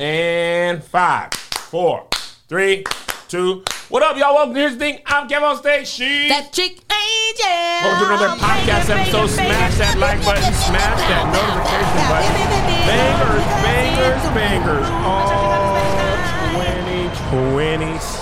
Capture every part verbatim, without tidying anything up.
And five, four, three, two. What up, y'all? Welcome to Here's the Thing. I'm Kevin on stage. She's that chick Angel. Welcome to another podcast episode. Smash that like button. Smash that notification button. Bangers, bangers, bangers.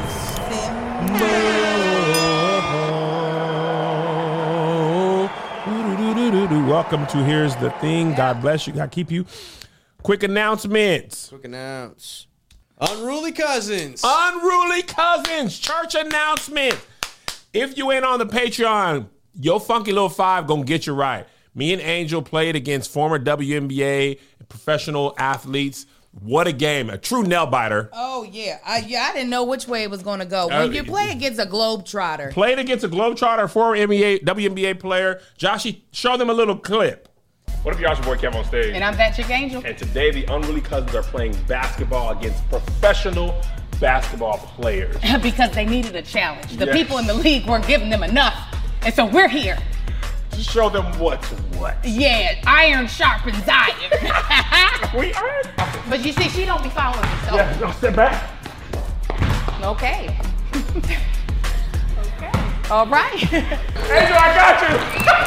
All twenty twenty-six. Welcome to Here's the Thing. God bless you. God keep you. Quick announcements. Quick announce. Unruly Cousins. Unruly Cousins. Church announcement. If you ain't on the Patreon, your funky little five gonna get you right. Me and Angel played against former W N B A professional athletes. What a game. A true nail biter. Oh, yeah. I, yeah, I didn't know which way it was going to go. When uh, you play against a Globetrotter. Played against a Globetrotter, former N B A, W N B A player. Joshy, show them a little clip. What up, y'all? It's your boy Kevin on stage. And I'm that chick Angel. And today, the Unruly Cousins are playing basketball against professional basketball players. Because they needed a challenge. The yes. people in the league weren't giving them enough. And so we're here. Just show them what's what. Yeah, iron sharpens iron. We iron? But you see, she don't be following me. So. Yeah, no, step back. Okay. Okay. All right. Angel, I got you.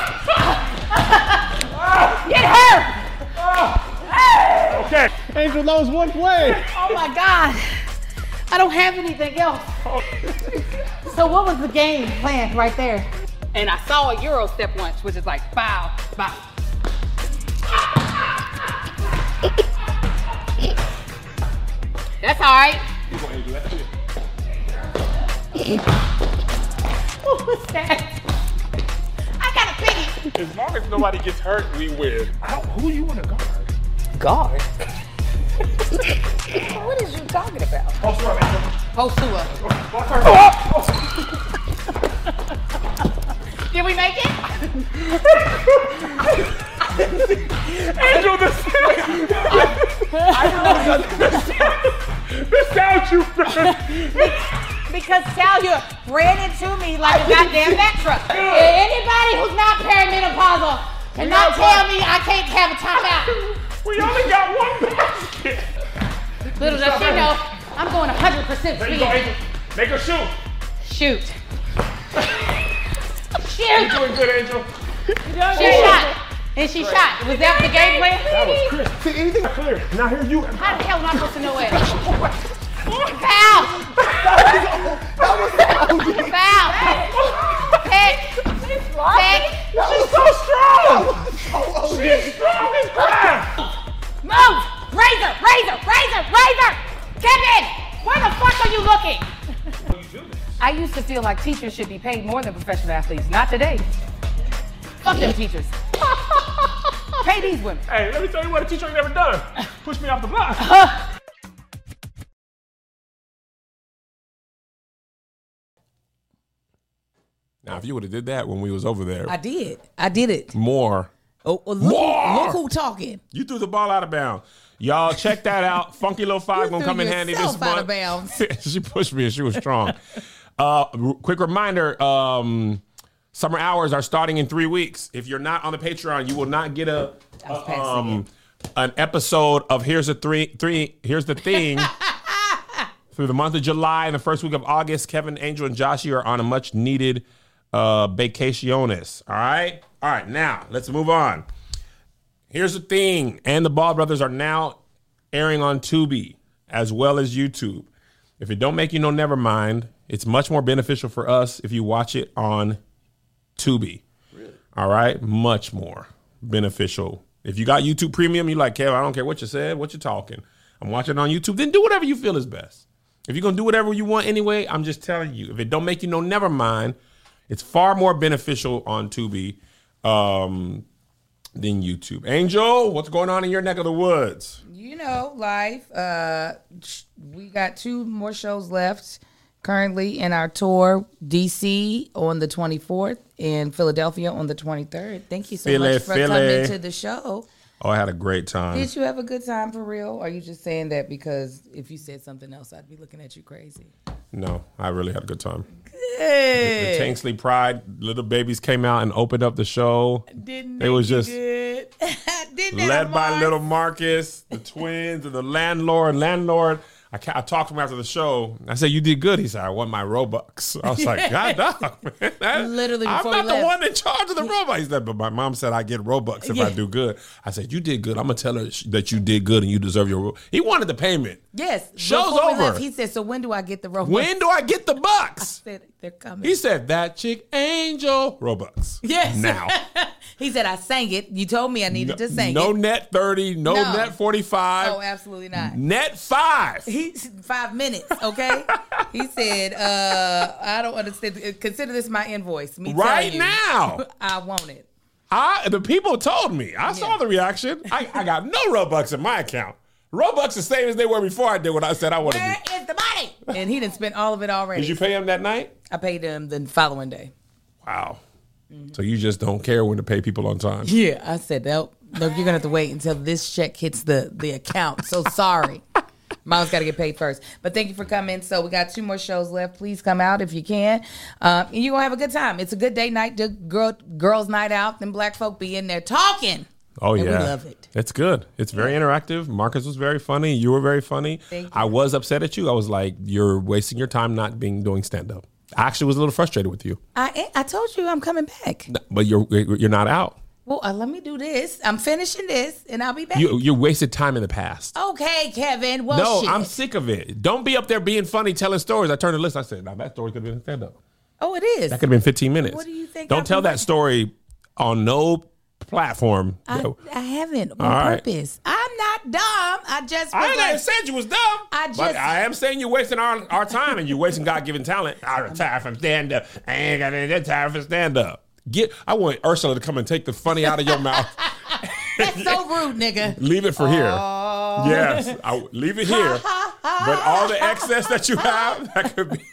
Get her. Hey. Okay. Angel knows one play. Oh my God. I don't have anything else. So what was the game plan right there? And I saw a Euro step once, which is like bow, bow. That's all right. What was that? I got a piggy. As long as nobody gets hurt, we win. I don't, who do you want to guard? Guard? What is you talking about? Post her up, Angel. Post to her. Post her up. Did we make it? Angel, the sound. I don't know the sound you heard. Because Talia ran into me like a goddamn Mack truck. Anybody who's not perimenopausal cannot tell me I can't have a timeout. We only got one basket. Little does she know, I'm going one hundred percent There speed. you go, Angel. Make her shoot. Shoot. Shoot. You're doing good, Angel. She shot. And she shot. Was that the game plan? That was clear. See, anything clear. Now here's you. How the hell am I supposed to know it? Foul. Foul. Pick. Pick. She's so strong. She's strong as crap. Move. Razor. Razor. Razor. Razor. Kevin, where the fuck are you looking? I used to feel like teachers should be paid more than professional athletes. Not today. Fuck them teachers. Pay these women. Hey, let me tell you what a teacher ain't never done. Push me off the block. Now, if you would have did that when we was over there. I did. I did it. More. Oh, oh look, More. look who talking. You threw the ball out of bounds. Y'all check that out. Funky Little Five gonna come in handy this month. Out of bounds. She pushed me and she was strong. uh, r- quick reminder, um, summer hours are starting in three weeks. If you're not on the Patreon, you will not get a, a um, an episode of Here's the Three Three Here's the Thing. Through the month of July and the first week of August, Kevin, Angel, and Joshy are on a much needed uh, vacationes. All right? All right, now let's move on. Here's the Thing, and the Ball Brothers are now airing on Tubi as well as YouTube. If it don't make you know, never mind. It's much more beneficial for us if you watch it on Tubi. Really? All right? Much more beneficial. If you got YouTube Premium, you're like, Kev, I don't care what you said, what you're talking. I'm watching it on YouTube. Then do whatever you feel is best. If you're going to do whatever you want anyway, I'm just telling you. If it don't make you know, never mind. It's far more beneficial on Tubi. Um... than YouTube. Angel, what's going on in your neck of the woods? You know, life. Uh, we got two more shows left currently in our tour. D C on the twenty-fourth and Philadelphia on the twenty-third. Thank you so Philly, much for Philly. coming to the show. Oh, I had a great time. Did you have a good time for real? Or are you just saying that because if you said something else, I'd be looking at you crazy? No, I really had a good time. Good. The Tanksley Pride little babies came out and opened up the show. Didn't it was you just good. Didn't that led by Mars? little Marcus, the twins, and the landlord. Landlord. I, ca- I talked to him after the show. I said, "You did good." He said, "I won my Robux." I was like, "God, dog, man, that- Literally I'm before not we the left. one in charge of the Robux." He said, "But my mom said I get Robux if Yeah. I do good." I said, "You did good. I'm gonna tell her sh- that you did good and you deserve your." Ro-. He wanted the payment. Yes. Show's before we over. left, he said, "So when do I get the Robux?" When do I get the I bucks? said, "They're coming." He said, "That chick Angel Robux." Yes. Now. He said, "I sang it. You told me I needed to sing no it." net thirty, no, No. net forty-five. Oh, absolutely not. Net five. He's five minutes, okay? He said, uh, I don't understand. Consider this my invoice. Me Right telling you, now. I want it. I, the people told me. I saw Yeah. the reaction. I, I got no Robux in my account. Robux the same as they were before I did what I said I wanted Where to is the money? And he didn't spend all of it already. do. Did you pay him that night? I paid him the following day. Wow. So you just don't care when to pay people on time. Yeah, I said, no, no, you're going to have to wait until this check hits the, the account. So sorry. Mom's got to get paid first. But thank you for coming. So we got two more shows left. Please come out if you can. Uh, and you're going to have a good time. It's a good day night, the girl, girls' night out. Them black folk be in there talking. Oh, And yeah. we love it. It's good. It's very interactive. Marcus was very funny. You were very funny. Thank you. I was upset at you. I was like, you're wasting your time not being doing stand-up. I actually was a little frustrated with you. I I told you I'm coming back. But you're you're not out. Well, uh, let me do this. I'm finishing this, and I'll be back. You you wasted time in the past. Okay, Kevin. Well, no, shit. I'm sick of it. Don't be up there being funny, telling stories. I turned the list. I said, now that story could have been stand up. Oh, it is. That could have been fifteen minutes. What do you think Don't I've tell been- that story on no platform. I, No. I haven't on All right. purpose. I'm not dumb. I just I was ain't like, even said you was dumb. I but just- I am saying you're wasting our, our time and you're wasting God-given talent. I retire from stand-up. I ain't got any time for stand-up. Get. I want Ursula to come and take the funny out of your mouth. that's so rude, nigga. Leave it for here. Yes, I, leave it here. But all the excess that you have, that could be.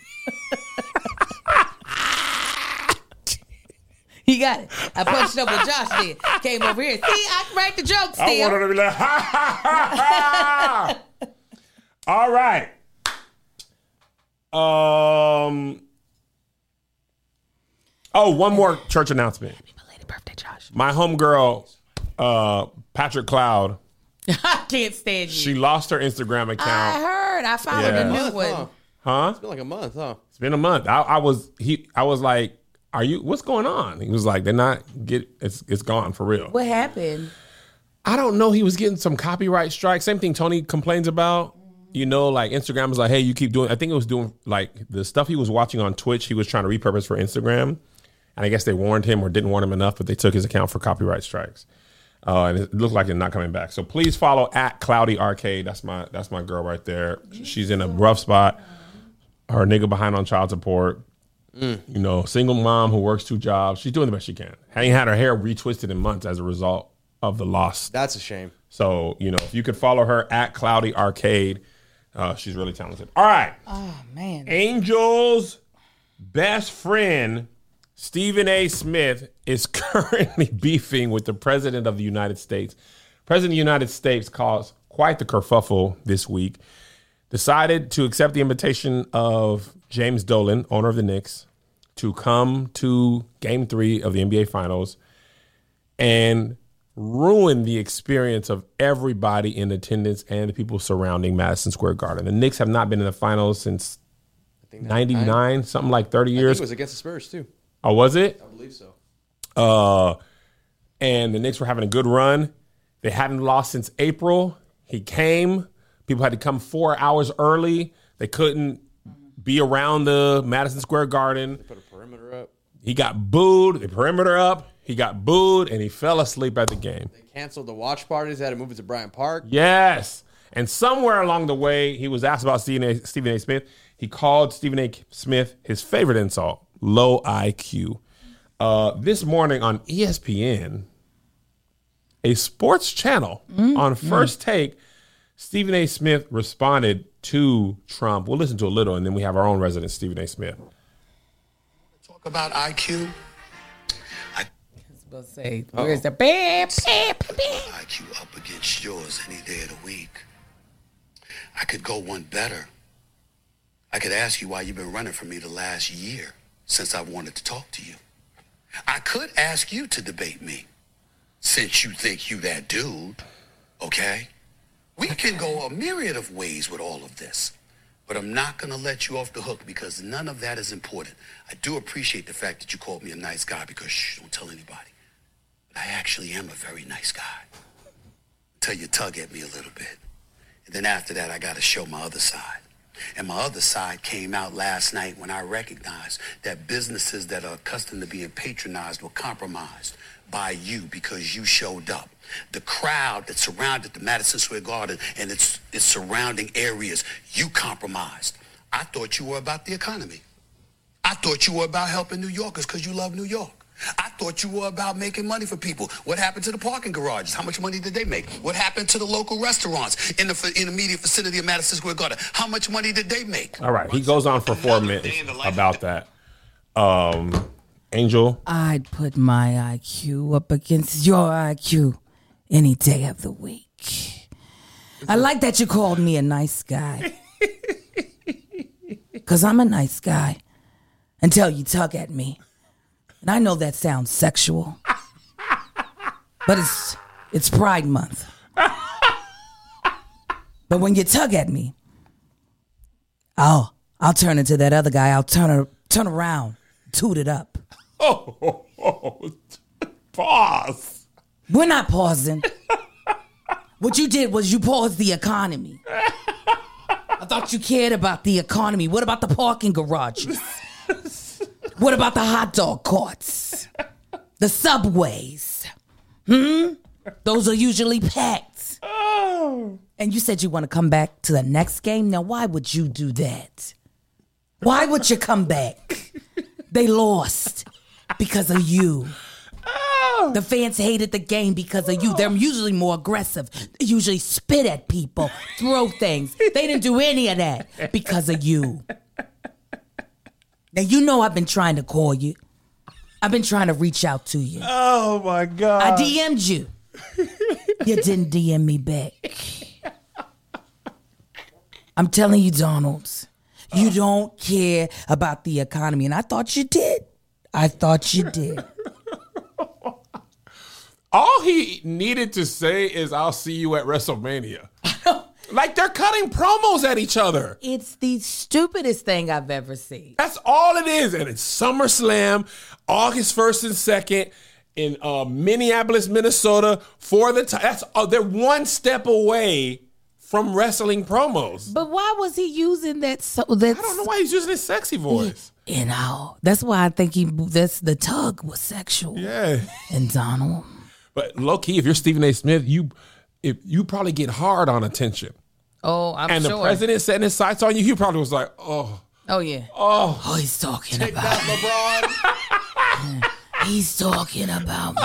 He got it. I punched up what Josh did. Came over here. See, I can write the jokes I still. want her to be like, ha ha ha ha. All right. Um. Oh, one more church announcement. Belated birthday, Josh. My homegirl, uh, Patrick Cloud, I can't stand you. she lost her Instagram I account. heard. I followed Yeah. a new Month, one. huh? Huh? It's been like a month, huh? It's been a month. I, I was he. I was like, "Are you? What's going on?" He was like, "They're not get. It's it's gone for real." What happened? I don't know. He was getting some copyright strike. Same thing Tony complains about. You know, like Instagram was like, hey, you keep doing. I think it was doing like the stuff he was watching on Twitch. He was trying to repurpose for Instagram, and I guess they warned him or didn't warn him enough, but they took his account for copyright strikes. Uh, and it looked like they're not coming back. So please follow at Cloudy Arcade. That's my that's my girl right there. She's in a rough spot. Her nigga behind on child support. You know, single mom who works two jobs. She's doing the best she can. Ain't had her hair retwisted in months as a result of the loss. That's a shame. So, you know, if you could follow her at Cloudy Arcade, uh, she's really talented. All right. Oh, man. Angel's best friend, Stephen A. Smith, is currently beefing with the President of the United States. President of the United States caused quite the kerfuffle this week. Decided to accept the invitation of James Dolan, owner of the Knicks, to come to Game three of the N B A Finals and ruin the experience of everybody in attendance and the people surrounding Madison Square Garden. The Knicks have not been in the Finals since I think ninety-nine, something like thirty I think years. it was against the Spurs too. Oh, was it? I believe so. Uh, and the Knicks were having a good run. They hadn't lost since April. He came. People had to come four hours early. They couldn't be around the Madison Square Garden. Put a perimeter up. He got booed. The perimeter up. He got booed, and he fell asleep at the game. They canceled the watch parties. They had to move it to Bryant Park. Yes. And somewhere along the way, he was asked about Stephen A. Stephen A. Smith. He called Stephen A. Smith his favorite insult, low I Q. Uh, this morning on E S P N, a sports channel on First Take, Stephen A. Smith responded to Trump. We'll listen to a little, and then we have our own resident, Stephen A. Smith. Talk about I Q. I was supposed to say, where's the bam, bam, bam. I Q up against yours any day of the week. I could go one better. I could ask you why you've been running from me the last year since I wanted to talk to you. I could ask you to debate me since you think you that dude, okay? We can go a myriad of ways with all of this, but I'm not gonna let you off the hook because none of that is important. I do appreciate the fact that you called me a nice guy because shh, don't tell anybody. But I actually am a very nice guy. Until you tug at me a little bit. And then after that, I gotta show my other side. And my other side came out last night when I recognized that businesses that are accustomed to being patronized were compromised by you because you showed up. The crowd that surrounded the Madison Square Garden and its, its surrounding areas, you compromised. I thought you were about the economy. I thought you were about helping New Yorkers because you love New York. I thought you were about making money for people. What happened to the parking garages? How much money did they make? What happened to the local restaurants in the in the immediate vicinity of Madison Square Garden? How much money did they make? All right, he goes on for four minutes about that. Um, Angel, I'd put my I Q up against your I Q any day of the week. I like that you called me a nice guy. Because I'm a nice guy until you tug at me. And I know that sounds sexual, but it's it's Pride Month. But when you tug at me, I'll I'll turn into that other guy. I'll turn turn around, toot it up. oh, oh, oh. Pause. We're not pausing. What you did was you paused the economy. I thought you cared about the economy. What about the parking garages? What about the hot dog carts? The subways? Hmm? Those are usually packed. Oh. And you said you want to come back to the next game? Now, why would you do that? Why would you come back? They lost because of you. Oh. The fans hated the game because of you. They're usually more aggressive. They usually spit at people, throw things. They didn't do any of that because of you. Now, you know I've been trying to call you. I've been trying to reach out to you. Oh, my God. I D M'd you. You didn't D M me back. I'm telling you, Donald, you don't care about the economy. And I thought you did. I thought you did. All he needed to say is, I'll see you at WrestleMania. Like, they're cutting promos at each other. It's the stupidest thing I've ever seen. That's all it is. And it's SummerSlam, August first and second in uh, Minneapolis, Minnesota for the time. That's uh, they're one step away from wrestling promos. But why was he using that? So that's, I don't know why he's using his sexy voice. You know, that's why I think he. That's the tug was sexual. Yeah. And Donald. But low key, if you're Stephen A. Smith, you if you probably get hard on attention. Oh, I'm and sure. And the president setting his sights on you, he probably was like, oh. Oh, yeah. Oh. Oh, he's talking Take about that, LeBron. He's talking about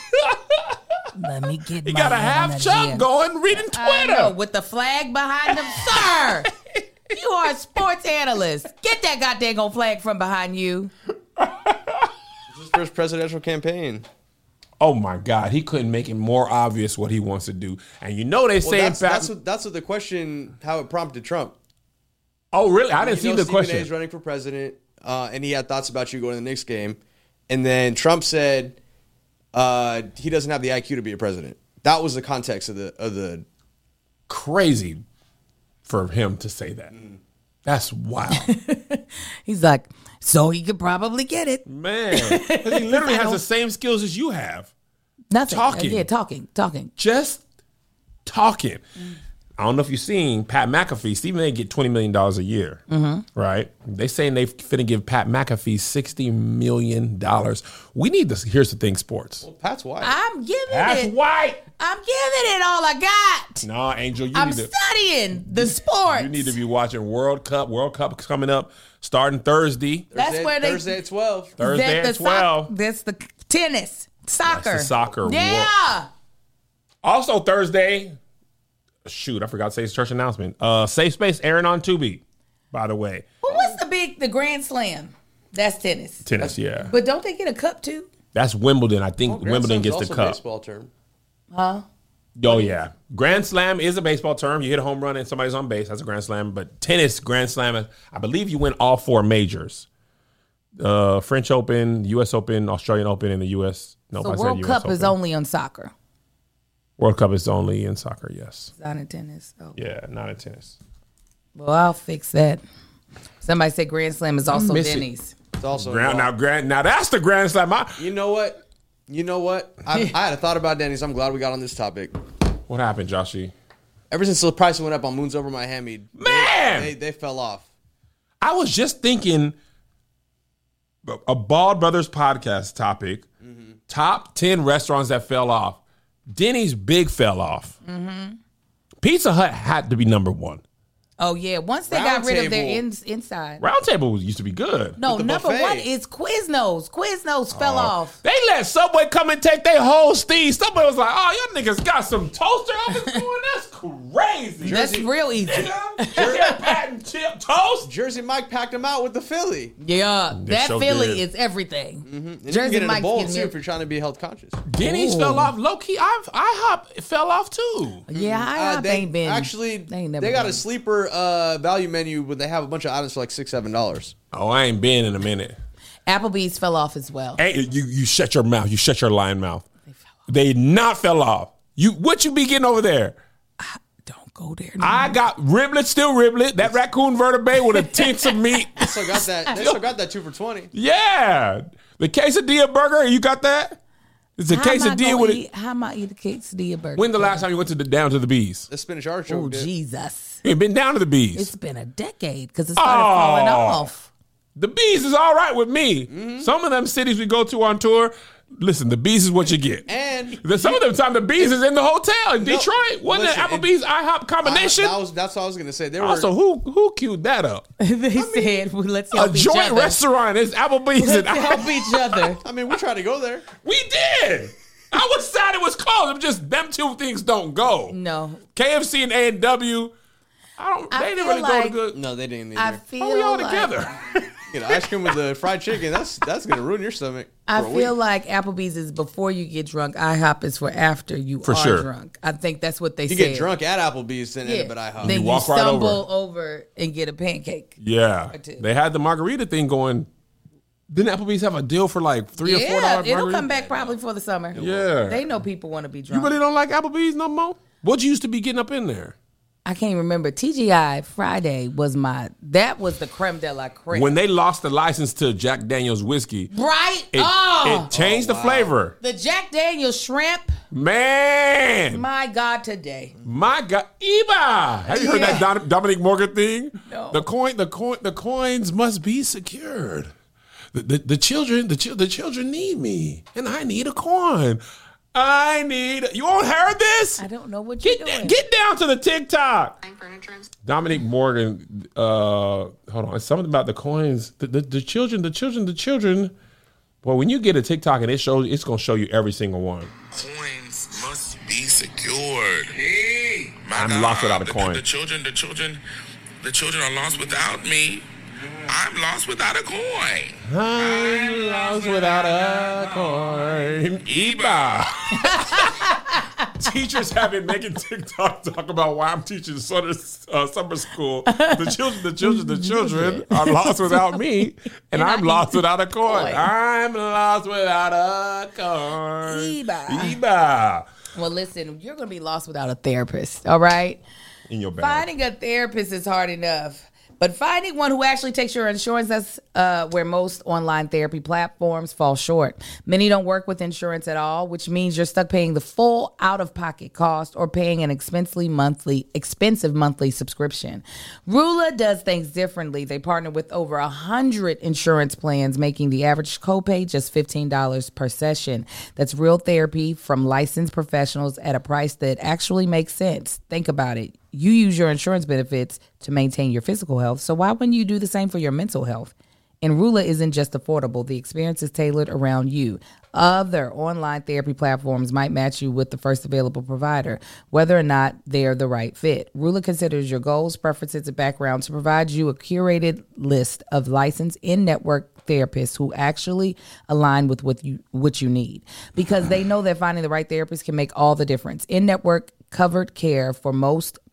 me. Let me get He my got a hand half on chub here. going, reading I Twitter. know, with the flag behind him. Sir, you are a sports analyst. Get that goddamn flag from behind you. This is his first presidential campaign. Oh my God, he couldn't make it more obvious what he wants to do. And you know they Well, say that's, back, that's what that's what the question, how it prompted Trump. oh really? I didn't You see know the Stephen A. question. is running for president, uh, and he had thoughts about you going to the Knicks game, and then Trump said uh, he doesn't have the I Q to be a president. That was the context of the of the. Crazy for him to say that. That's wild. He's like, so he could probably get it. Man. 'Cause he literally has the same skills as you have. Nothing. Talking. Yeah, talking, talking. Just talking. I don't know if you've seen Pat McAfee. Stephen A. get twenty million dollars a year, mm-hmm. right? They saying they finna give Pat McAfee sixty million dollars. We need this. Here's the thing, sports. Well, Pat's white. I'm giving That's it. white. I'm giving it all I got. No, Angel, you I'm need to. studying the sports. You need to be watching World Cup. World Cup is coming up starting Thursday. That's Thursday, where they- Thursday at twelve. Thursday That- at the twelve. Soc- that's the tennis, soccer. That's the soccer. Yeah. Also Thursday, shoot, I forgot to say his church announcement. Uh, Safe Space airing on Tubi, by the way. Well, what's the big, the Grand Slam? That's tennis. Tennis, yeah. But don't they get a cup too? That's Wimbledon. I think Well, Grand Wimbledon Slam's gets the also a cup. baseball term. Huh? Oh, yeah. Grand Slam is a baseball term. You hit a home run and somebody's on base. That's a Grand Slam. But tennis, Grand Slam, I believe you win all four majors. Uh, French Open, U S Open, Australian Open, and the U S Nope, So I said World U S Cup is Open. only on soccer. World Cup is only in soccer, yes. Not in tennis. Oh. Yeah, not in tennis. Well, I'll fix that. Somebody said Grand Slam is also miss it. Denny's. It's also Grand, now, involved. grand, now that's the Grand Slam. I, You know what? You know what? I, I had a thought about Denny's. I'm glad we got on this topic. what happened, Joshy? Ever since the price went up on Moons Over Miami, they- Man! they, they fell off. I was just thinking a Bald Brothers podcast topic. Mm-hmm. Top ten restaurants that fell off. Denny's big fell off. Mm-hmm. Pizza Hut had to be number one. Oh, yeah. Once they Round got rid of their Table. in, inside. Round Table used to be good. No, With the number buffet. one is Quiznos. Quiznos fell off. They let Subway come and take their whole steam. Subway was like, oh, y'all niggas got some toaster ovens going? That's crazy. That's real easy. Jersey patent chip toast. Jersey Mike packed them out with the Philly. Yeah, that so Philly did. is everything. And you can Jersey get in a Mike's bowl getting too it. if you're trying to be health conscious. Denny's Ooh. fell off. Low key, I've, IHOP fell off too. Yeah, I Uh, they ain't been. actually they, ain't they, never got been. a sleeper uh, value menu where they have a bunch of items for like six seven dollars. Oh, I ain't been in a minute. Applebee's fell off as well. Hey, you you shut your mouth. You shut your lying mouth. They not fell off. You what you be getting over there? Don't go there. I got riblet, still riblet. That raccoon vertebrae with a tints of meat. Still got that. They still got that two for twenty. Yeah, the quesadilla burger. You got that? It's a How am I quesadilla gonna with it. eat, How am I eat a quesadilla burger? When the last time you went to the down to the bees? The spinach artichoke. Oh, dip. Jesus. You ain't been down to the bees. It's been a decade because it started Oh. falling off. The bees is all right with me. Mm-hmm. Some of them cities we go to on tour. Listen, the bees is what you get. And The- Some of them time the bees is in the hotel in No, Detroit. Wasn't listen, it Applebee's IHOP I, combination? that was that's what I was gonna say. They were also, who who queued that up? They said, well, let's A help each joint other. restaurant is Applebee's and Let's help each other. I mean, we tried to go there. we did. I was sad it was closed. I'm just them two things don't go. No. K F C and A and W. I don't. I they didn't feel really go like- to good. No, they didn't I either. feel Oh, we all like, together. You know, ice cream with the fried chicken. That's that's gonna ruin your stomach. I for a feel week. like Applebee's is before you get drunk. IHOP is for after you For are sure. drunk. I think that's what they you said. get drunk at Applebee's, then end Yeah. up at IHOP. Then You you, walk right stumble over. and get a pancake. Yeah, two. they had the margarita thing going. Didn't Applebee's have a deal for like three or four Yeah, dollars? it'll come back probably for the summer. Yeah. They know people want to be You drunk. really don't like Applebee's no more? What you used to be getting up in there? I can't remember. T G I Friday was my, that was the creme de la creme. When they lost the license to Jack Daniel's whiskey, right? it, oh, it changed the flavor. the Jack Daniel's shrimp. Man, My God, today. my God, Eba! Have you heard Yeah. that Don, Dominic Morgan thing? No. The coin, the coin, the coins must be secured. The, the, the children, the, chil- the children need me, and I need a coin. I need. You all heard this? I don't know what Get you're doing. get down to the TikTok. Dominic Morgan. Uh, hold on. It's something about the coins. The, the the children. The children. The children. Well, when you get a TikTok and it shows, it's gonna show you every single one. Coins must be secured. Hey, I'm lost without a the, coin. The, the children, the children, the children are lost without me. I'm lost without a coin. I'm lost without a coin. Eba. Teachers have been making TikTok talk about why I'm teaching summer, uh, summer school. The children, the children, the children are lost without me, and, I'm lost without a coin. I'm lost without a coin. Eba. Eba. Well, listen, you're going to be lost without a therapist, all right? In your bag. Finding a therapist is hard enough. But finding one who actually takes your insurance, that's uh, where most online therapy platforms fall short. Many don't work with insurance at all, which means you're stuck paying the full out-of-pocket cost or paying an expensively monthly, expensive monthly subscription. Rula does things differently. They partner with over one hundred insurance plans, making the average copay just fifteen dollars per session. That's real therapy from licensed professionals at a price that actually makes sense. Think about it. You use your insurance benefits to maintain your physical health, so why wouldn't you do the same for your mental health? And Rula isn't just affordable. The experience is tailored around you. Other online therapy platforms might match you with the first available provider, whether or not they're the right fit. Rula considers your goals, preferences, and background to provide you a curated list of licensed in-network therapists who actually align with what you what you need, because they know that finding the right therapist can make all the difference. In-network covered care for most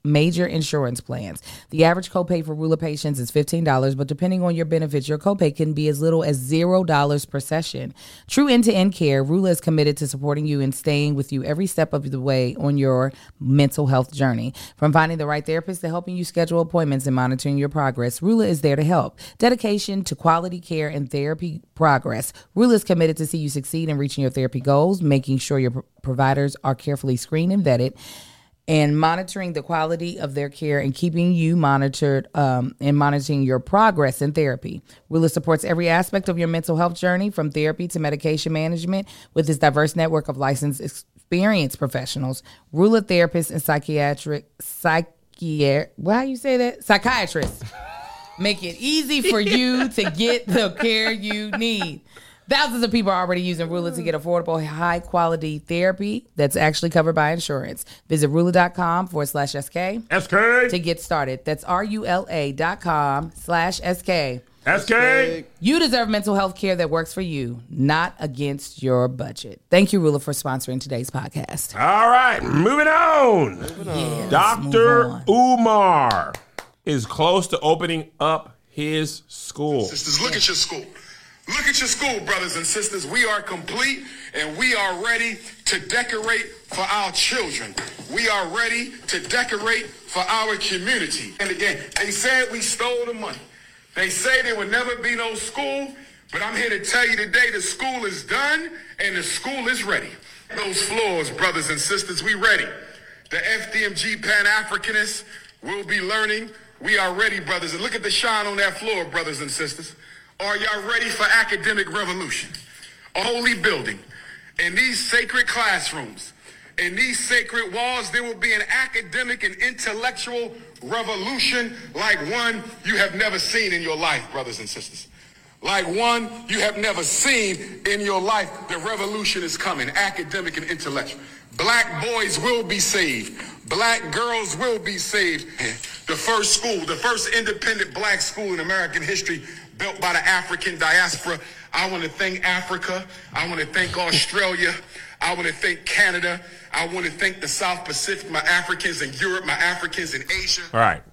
major insurance plans. The average copay for Rula patients is fifteen dollars, but depending on your benefits, your copay can be as little as zero dollars per session. True end-to-end care, Rula is committed to supporting you and staying with you every step of the way on your mental health journey. From finding the right therapist to helping you schedule appointments and monitoring your progress, Rula is there to help. Dedication to quality care and therapy progress. Rula is committed to see you succeed in reaching your therapy goals, making sure your pro- providers are carefully screened and vetted, and monitoring the quality of their care and keeping you monitored um, and monitoring your progress in therapy. Rula supports every aspect of your mental health journey, from therapy to medication management, with its diverse network of licensed experienced professionals. Rula therapists and psychiatric psychiatric what how you say that psychiatrists make it easy for you to get the care you need. Thousands of people are already using Rula to get affordable, high-quality therapy that's actually covered by insurance. Visit Rula.com forward slash SK. SK. To get started. That's R-U-L-A dot com slash S-K. S K. You deserve mental health care that works for you, not against your budget. Thank you, Rula, for sponsoring today's podcast. All right, moving on. Moving on. Yes, Doctor move on. Umar is close to opening up his school. Sisters, look at your school. Look at your school, brothers and sisters. We are complete and we are ready to decorate for our children. We are ready to decorate for our community. And again, they said we stole the money. They say there would never be no school, but I'm here to tell you today the school is done and the school is ready. Those floors, brothers and sisters, we ready. The F D M G Pan-Africanists will be learning. We are ready, brothers. And look at the shine on that floor, brothers and sisters. Are y'all ready for academic revolution? A holy building. In these sacred classrooms, in these sacred walls, there will be an academic and intellectual revolution like one you have never seen in your life, brothers and sisters. Like one you have never seen in your life. The revolution is coming, academic and intellectual. Black boys will be saved. Black girls will be saved. The first school, the first independent black school in American history, built by the African diaspora. I want to thank Africa. I want to thank Australia. I want to thank Canada. I want to thank the South Pacific, my Africans in Europe, my Africans in Asia. All right.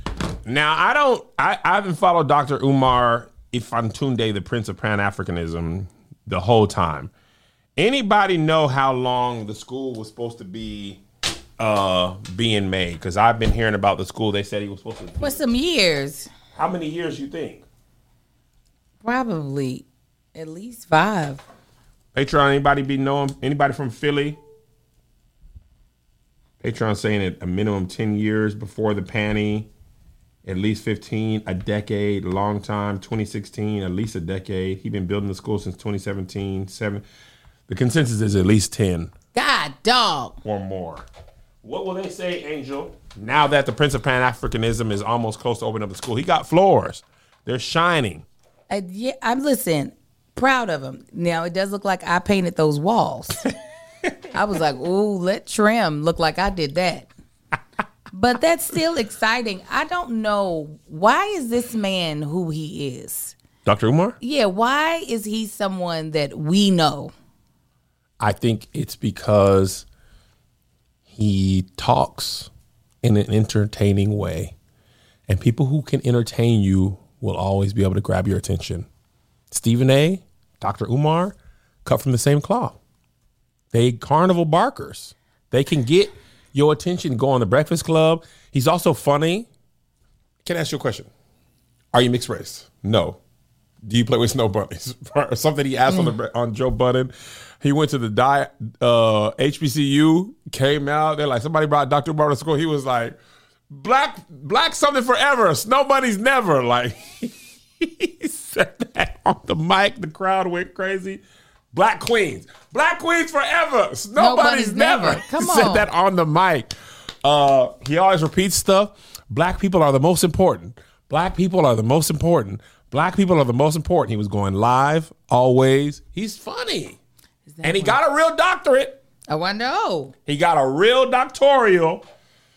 Now, I don't, I, I haven't followed Doctor Umar Ifantunde, the Prince of Pan-Africanism, the whole time. Anybody know how long the school was supposed to be uh, being made? Because I've been hearing about the school. They said he was supposed to. For some years. How many years you think? Probably at least five. Patreon, anybody be knowing? Anybody from Philly? Patreon saying it a minimum ten years before the panty, at least fifteen, a decade, long time, twenty sixteen, at least a decade. He been building the school since twenty seventeen, seven. The consensus is at least ten. God, dog. Or more. What will they say, Angel, now that the Prince of Pan-Africanism is almost close to opening up the school? He got floors. They're shining. Uh, yeah, I'm listen, proud of him. Now, it does look like I painted those walls. I was like, ooh, let Trim look like I did that. But that's still exciting. I don't know. Why is this man who he is? Doctor Umar? Yeah, why is he someone that we know? I think it's because he talks in an entertaining way. And people who can entertain you will always be able to grab your attention. Stephen A., Doctor Umar, cut from the same cloth. They carnival barkers. They can get your attention, go on the Breakfast Club. He's also funny. Can I ask you a question? Are you mixed race? No. Do you play with snow bunnies? Something he asked mm. on, the, on Joe Budden. He went to the di- uh, H B C U, came out. They're like, somebody brought Doctor Umar to school. He was like, Black, black something forever. Snow bunnies never. Like, he said that on the mic. The crowd went crazy. Black queens. Black queens forever. Snow bunnies never. never. Come he on. said that on the mic. Uh, he always repeats stuff. Black people are the most important. Black people are the most important. Black people are the most important. He was going live always. He's funny. And he one? got a real doctorate. I wonder. He got a real doctoral.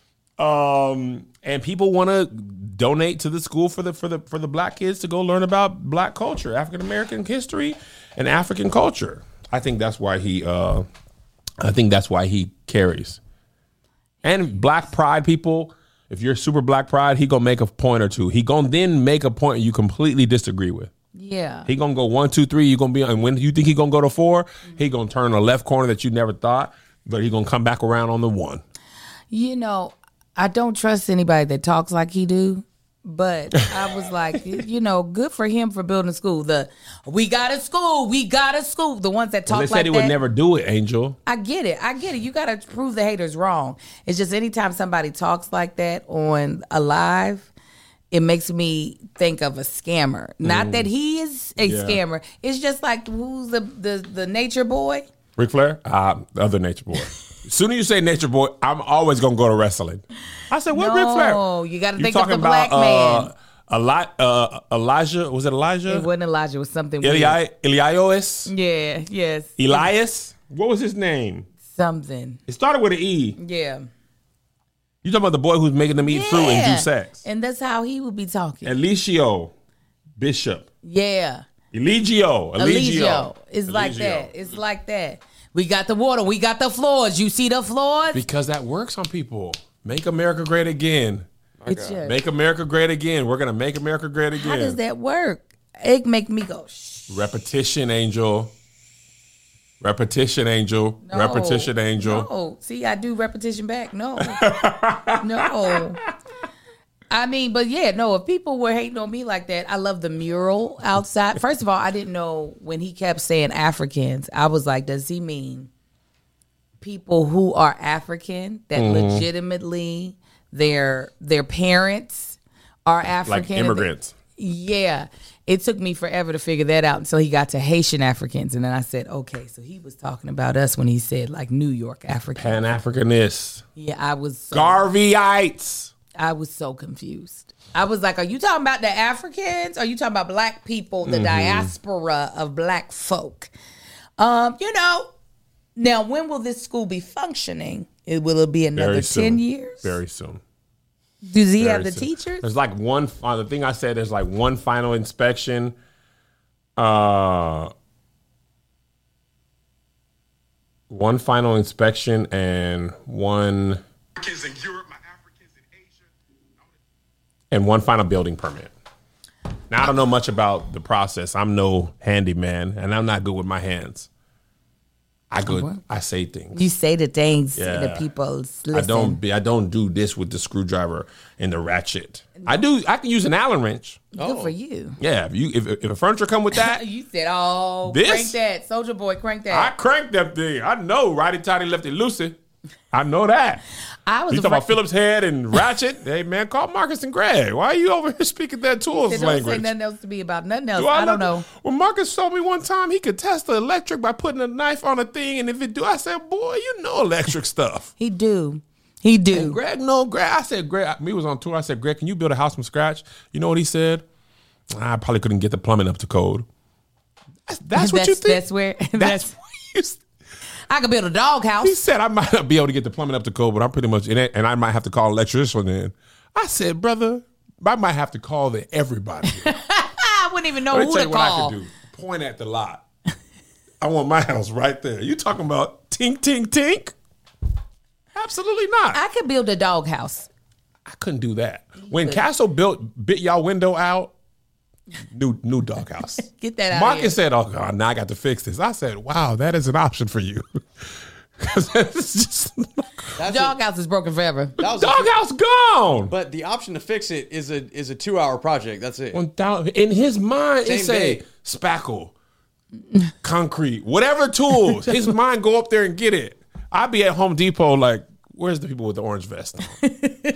Um, and people want to donate to the school for the for the for the black kids to go learn about black culture, African American history, and African culture. I think that's why he. Uh, I think that's why he carries. And black pride people If you're super black pride, he gonna make a point or two. He gonna then make a point you completely disagree with. Yeah. He gonna go one, two, three. You gonna be, and when you think he gonna go to four, he gonna turn a left corner that you never thought, but he gonna come back around on the one. You know, I don't trust anybody that talks like he do. But I was like, you know, good for him for building a school. The we got a school, we got a school. The ones that talk Well, like they said that. he would never do it, Angel. I get it. I get it. You got to prove the haters wrong. It's just anytime somebody talks like that on a live, it makes me think of a scammer. Not that he is a Yeah. scammer. It's just like, who's the, the, the nature boy? Ric Flair? Ah, the other Nature Boy. As soon as you say Nature Boy, I'm always gonna go to wrestling. I said, what No, Ric Flair? you gotta You think of talking the black about, man. Uh, Eli- uh, Elijah? Was it Elijah? It wasn't Elijah. It was something Eli- weird. Elias? Yeah, yes. Elias? What was his name? Something. It started with an E. Yeah. You talking about the boy who's making them eat fruit and Yeah. do sex? And that's how he would be talking. Eligio Bishop. Yeah. Eligio. Eligio. Eligio. It's like Eligio. that. It's like that. We got the water. We got the floors. You see the floors? Because that works on people. Make America great again. It's just, Make America great again. We're going to make America great again. how does that work? It make me go, shh. Repetition, Angel. Repetition, Angel. No. Repetition, Angel. No. See, I do repetition back. No. No. I mean, but yeah, no, if people were hating on me like that, I love the mural outside. First of all, I didn't know when he kept saying Africans. I was like, does he mean people who are African that Mm-hmm. legitimately their their parents are African? Like immigrants. Yeah. It took me forever to figure that out until he got to Haitian Africans. And then I said, okay, so he was talking about us when he said like New York African. Pan-Africanists. Yeah, I was so, Garveyites. I was so confused. I was like, are you talking about the Africans? Or are you talking about black people, the Mm-hmm. diaspora of black folk? Um, you know, now when will this school be functioning? It, will it be another Very soon. ten years? Very soon. Does he Very have the soon. teachers? There's like one, uh, the thing I said, there's like one final inspection. Uh, one final inspection and one... Africans in Europe, my Africans in Asia. and one final building permit. Now, I don't know much about the process. I'm no handyman, and I'm not good with my hands. I good. I say things. You say the things Yeah. the people listen. I don't. Be, I don't do this with the screwdriver and the ratchet. I do. I can use an Allen wrench. Good for you. Yeah. If you if, if a furniture come with that, You said, oh, This? crank that. Soldier Boy, crank I that. cranked that thing. I know righty tighty lefty loosey. I know that. I, was You talking afraid- about Phillips head and ratchet? Hey man, call Marcus and Greg. Why are you over here speaking that tools They don't language? say nothing else to me about nothing else. Do I, don't look- know. Well, Marcus told me one time he could test the electric by putting a knife on a thing, and if it do, I said, boy, you know electric stuff. He do. He do. Greg, no, Greg. I said, Greg, me was on tour. I said, Greg, can you build a house from scratch? You know what he said? I probably couldn't get the plumbing up to code. That's, that's what you think? That's where. That's That's. what you s- I could build a doghouse. He said, I might not be able to get the plumbing up to code, but I'm pretty much in it, and I might have to call an electrician in. I said, brother, I might have to call the everybody. I wouldn't even know Let me who tell to you what I call. could do. Point at the lot. I want my house right there. You talking about tink, tink, tink? Absolutely not. I, I could build a doghouse. couldn't do that. When Castle built, bit y'all window out, new new doghouse. Get that out Marcus of here. said, oh, God, now I got to fix this. I said, wow, that is an option for you. Because it's just, That's a- Doghouse is broken forever. that was a- doghouse gone. but the option to fix it is a is a two hour project. That's it. One thousand in his mind, it Same say day. spackle, concrete, whatever tools. His mind go up there and get it. I'd be at Home Depot like, where's the people with the orange vest on?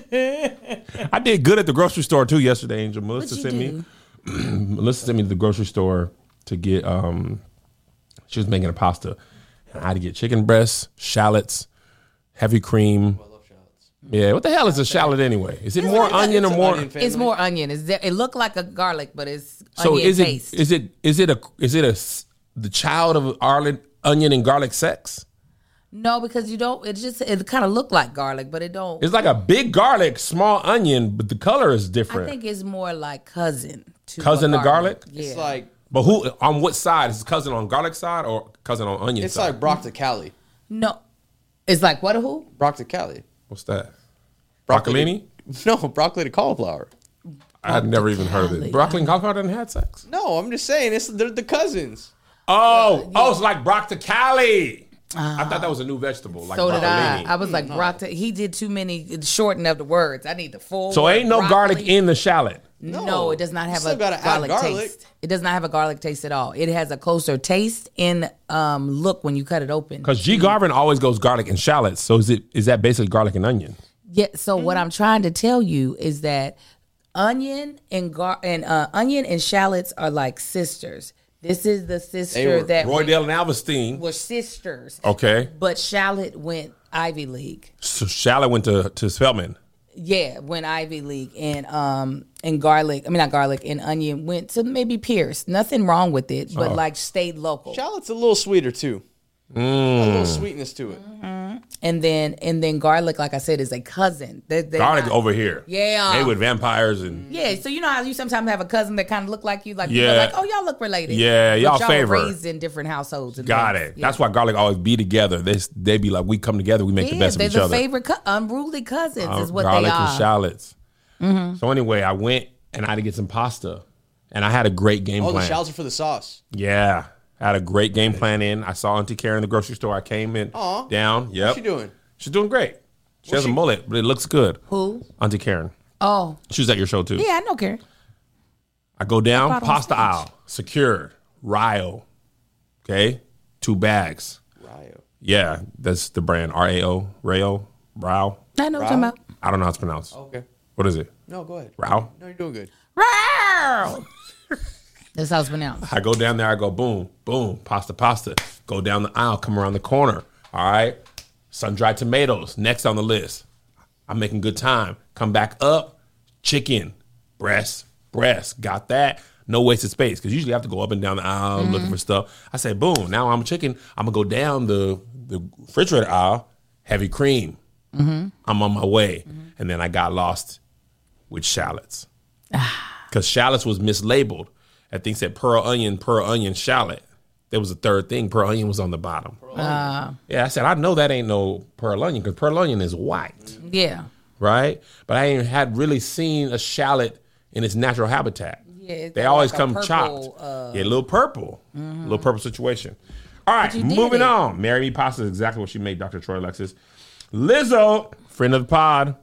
I did good at the grocery store too yesterday, Angel. Melissa What'd you sent me. Melissa sent me to the grocery store to get. Um, she was making a pasta. And I had to get chicken breasts, shallots, heavy cream. I love shallots. Yeah, what the hell is a shallot anyway? Is it more onion or It's an more? onion family. It's more onion. It's it looked like a garlic, but it's So onion is it taste. is it is it a is it a s- the child of Arlen, onion and garlic sex? No, because you don't. It just it kind of looked like garlic, but it don't. It's like a big garlic, small onion, but the color is I different. think it's more like cousin. To Cousin a to garlic? Yeah. It's like But who on what side? Is it cousin on garlic side or cousin on onion it's side? like Brock to Cali. no, it's like what a who? Brock to Cali. What's that? Broccoli. Broccolini? No, broccoli to cauliflower. I had never even heard of it. Broccoli and cauliflower didn't have sex? No, I'm just saying it's they're the cousins. Oh, uh, oh, it's like broctocali. Uh, I thought that was a new vegetable. Like so did I. broccolini. I was like, no. Brock. He did too many shorten of the words. I need the full. So ain't no broccoli. garlic in the shallot. No, no it does not have a garlic, garlic taste. It does not have a garlic taste at all. It has a closer taste and um, look when you cut it open. Because G. Garvin always goes garlic and shallots. So is it is that basically garlic and onion? Yeah. So mm-hmm. what I'm trying to tell you is that onion and gar and uh, onion and shallots are like sisters. This is the sister were, that Roydale and Alvestein were sisters. Okay, but Shallot went Ivy League. So Shallot went to to Spelman. Yeah, went Ivy League, and um and garlic. I mean not garlic and onion went to maybe Pierce. Nothing wrong with it, but oh. like stayed local. Shallot's a little sweeter too. Mm. A little sweetness to it. Mm-hmm. And then and then garlic, like I said, is a cousin. They're, they're garlic not, over here. Yeah. They with vampires and yeah. So you know how you sometimes have a cousin that kind of look like you, like yeah. like oh y'all look related. Yeah, y'all, y'all favor. Raised in different households. And Got things. it. Yeah. That's why garlic always be together. They they be like we come together, we make yeah, the best of each the other. They're the favorite co- unruly cousins uh, is what garlic they are. Garlic and shallots. Mm-hmm. So anyway, I went and I had to get some pasta, and I had a great game oh, plan. Oh, the shallots are for the sauce. Yeah. I had a great game plan in. I saw Auntie Karen in the grocery store. I came in Aww. down. Yep. What's she doing? She's doing great. She What's has she? a mullet, but it looks good. Who? Auntie Karen. Oh. She was at your show too. Yeah, I know Karen. I go down, I pasta aisle, secured, Rio. Okay? Two bags. Rio. Yeah, that's the brand. R A O. Rayo. Rao. I know what you're talking about. I don't know how it's pronounced. Okay. What is it? No, go ahead. Rao? No, you're doing good. Rao! That's how it's pronounced. I go down there, I go boom, boom, pasta, pasta. Go down the aisle, come around the corner. All right. Sun-dried tomatoes, next on the list. I'm making good time. Come back up, chicken, breast, breast. Got that. No wasted space. Because usually I have to go up and down the aisle mm-hmm. looking for stuff. I say, boom, now I'm chicken. I'm going to go down the, the refrigerator aisle, heavy cream. Mm-hmm. I'm on my way. Mm-hmm. And then I got lost with shallots. Because shallots was mislabeled. I think said pearl onion, pearl onion, shallot. There was a third thing. Pearl onion was on the bottom. Uh, yeah, I said, I know that ain't no pearl onion because pearl onion is white. Yeah. Right? But I ain't had really seen a shallot in its natural habitat. Yeah, they always like come purple, chopped. Uh, yeah, a little purple. A mm-hmm. little purple situation. All right, moving on. Marry Me Pasta is exactly what she made, Doctor Troy Alexis. Lizzo, friend of the pod.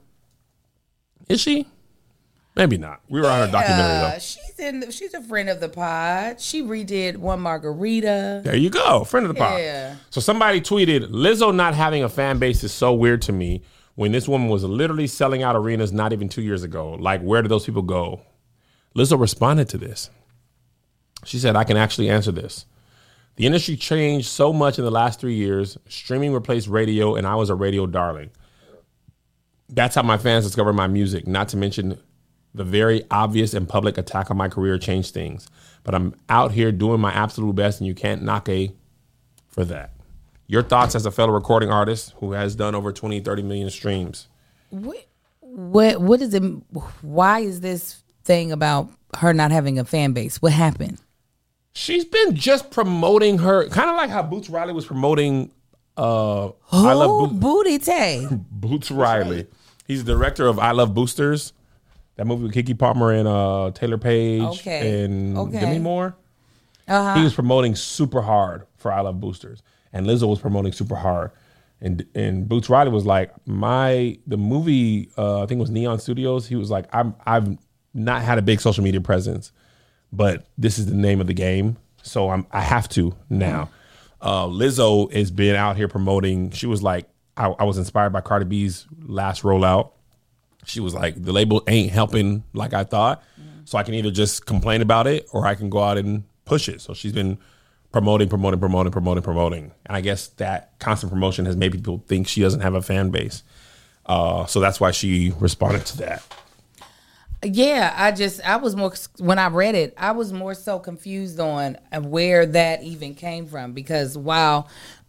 Is she? Maybe not. We were yeah, on her documentary though. She's in. She's a friend of the pod. She redid One Margarita. There you go, friend of the pod. Yeah. So somebody tweeted, Lizzo not having a fan base is so weird to me when this woman was literally selling out arenas not even two years ago. Like, where did those people go? Lizzo responded to this. She said, I can actually answer this. The industry changed so much in the last three years. Streaming replaced radio, and I was a radio darling. That's how my fans discovered my music, not to mention the very obvious and public attack on my career changed things. But I'm out here doing my absolute best, and you can't knock a for that. Your thoughts as a fellow recording artist who has done over twenty, thirty million streams. What, what, what is it? Why is this thing about her not having a fan base? What happened? She's been just promoting her, kind of like how Boots Riley was promoting uh, I Love Bo- Booty Tay. Boots Riley. He's the director of I Love Boosters. That movie with Keke Palmer and uh, Taylor Page okay. and okay. Demi Moore. Uh-huh. He was promoting super hard for I Love Boosters. And Lizzo was promoting super hard. And and Boots Riley was like, my, the movie, uh, I think it was Neon Studios. He was like, I'm, I've not had a big social media presence, but this is the name of the game. So I'm, I have to now. Uh, Lizzo has been out here promoting. She was like, I, I was inspired by Cardi B's last rollout. She was like, the label ain't helping like I thought. Mm. So I can either just complain about it or I can go out and push it. So she's been promoting, promoting, promoting, promoting, promoting. And I guess that constant promotion has made people think she doesn't have a fan base. Uh, so that's why she responded to that. Yeah, I just, I was more, when I read it, I was more so confused on where that even came from. Because while,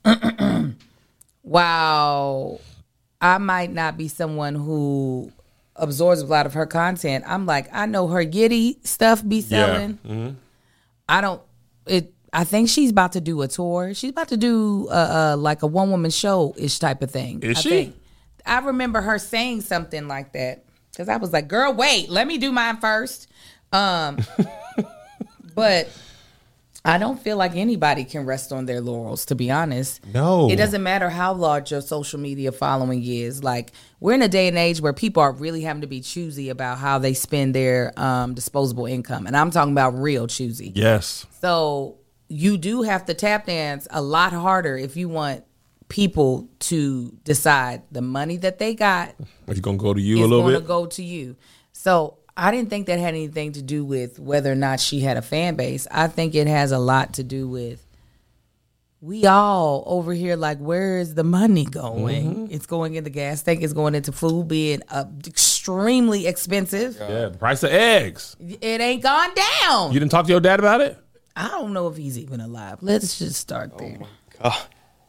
while I might not be someone who absorbs a lot of her content, I'm like, I know her Yitty stuff be selling. Yeah. Mm-hmm. I don't, it, I think she's about to do a tour. She's about to do a, a, like a one woman show ish type of thing. Is I she? Think. I remember her saying something like that. Because I was like, girl, wait, let me do mine first. Um, but I don't feel like anybody can rest on their laurels, to be honest. No. It doesn't matter how large your social media following is. Like, we're in a day and age where people are really having to be choosy about how they spend their um, disposable income. And I'm talking about real choosy. Yes. So you do have to tap dance a lot harder if you want people to decide the money that they got It's going to go to you is a little going to bit? go to you. So I didn't think that had anything to do with whether or not she had a fan base. I think it has a lot to do with we all over here like, where is the money going? Mm-hmm. It's going in the gas tank. It's going into food being uh, extremely expensive. Yeah, the price of eggs. It ain't gone down. You didn't talk to your dad about it? I don't know if he's even alive. Let's just start there. Oh my God.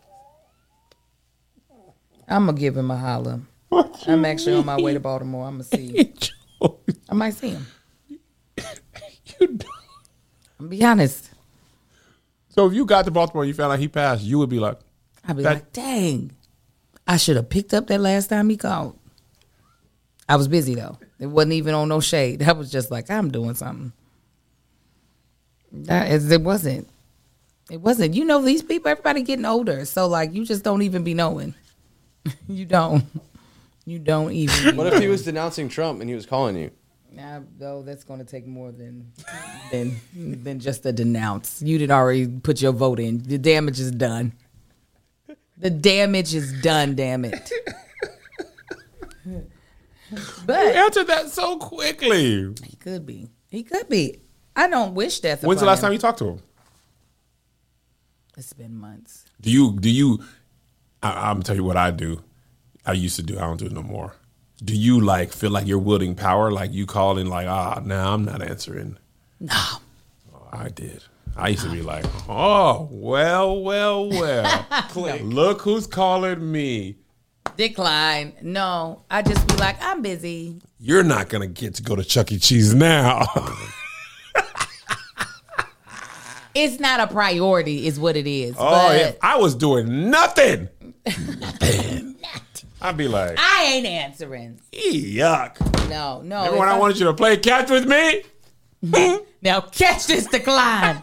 I'm going to give him a holler. I'm actually on my way to Baltimore. I'm going to see him. I might see him. You don't. I'm be honest. So if you got to Baltimore and you found out he passed, you would be like, I'd be that- like, dang, I should have picked up that last time he called. I was busy, though. It wasn't even on no shade. I was just like, I'm doing something. That is, it wasn't. It wasn't. You know, these people, everybody getting older. So, like, you just don't even be knowing. You don't. You don't even. What if he was denouncing Trump and he was calling you? Nah, though, that's going to take more than than than just a denounce. You did already put your vote in. The damage is done. The damage is done. Damn it. But you answered that so quickly. he could be. He could be. I don't wish death. When's the upon last him. time you talked to him? It's been months. Do you, do you, I, I'm tell you what I do. I used to do, I don't do it no more. Do you like feel like you're wielding power? Like you call in like, ah, now I'm not answering. No. Oh, I did. I used to be like, oh, well, well, well. Look who's calling me. Decline. No. I just be like, I'm busy. You're not going to get to go to Chuck E. Cheese now. It's not a priority is what it is. Oh, but if I was doing nothing, nothing, I'd be like, I ain't answering. yuck. No, no. Remember when if I wanted you to play catch with me? Now catch this decline.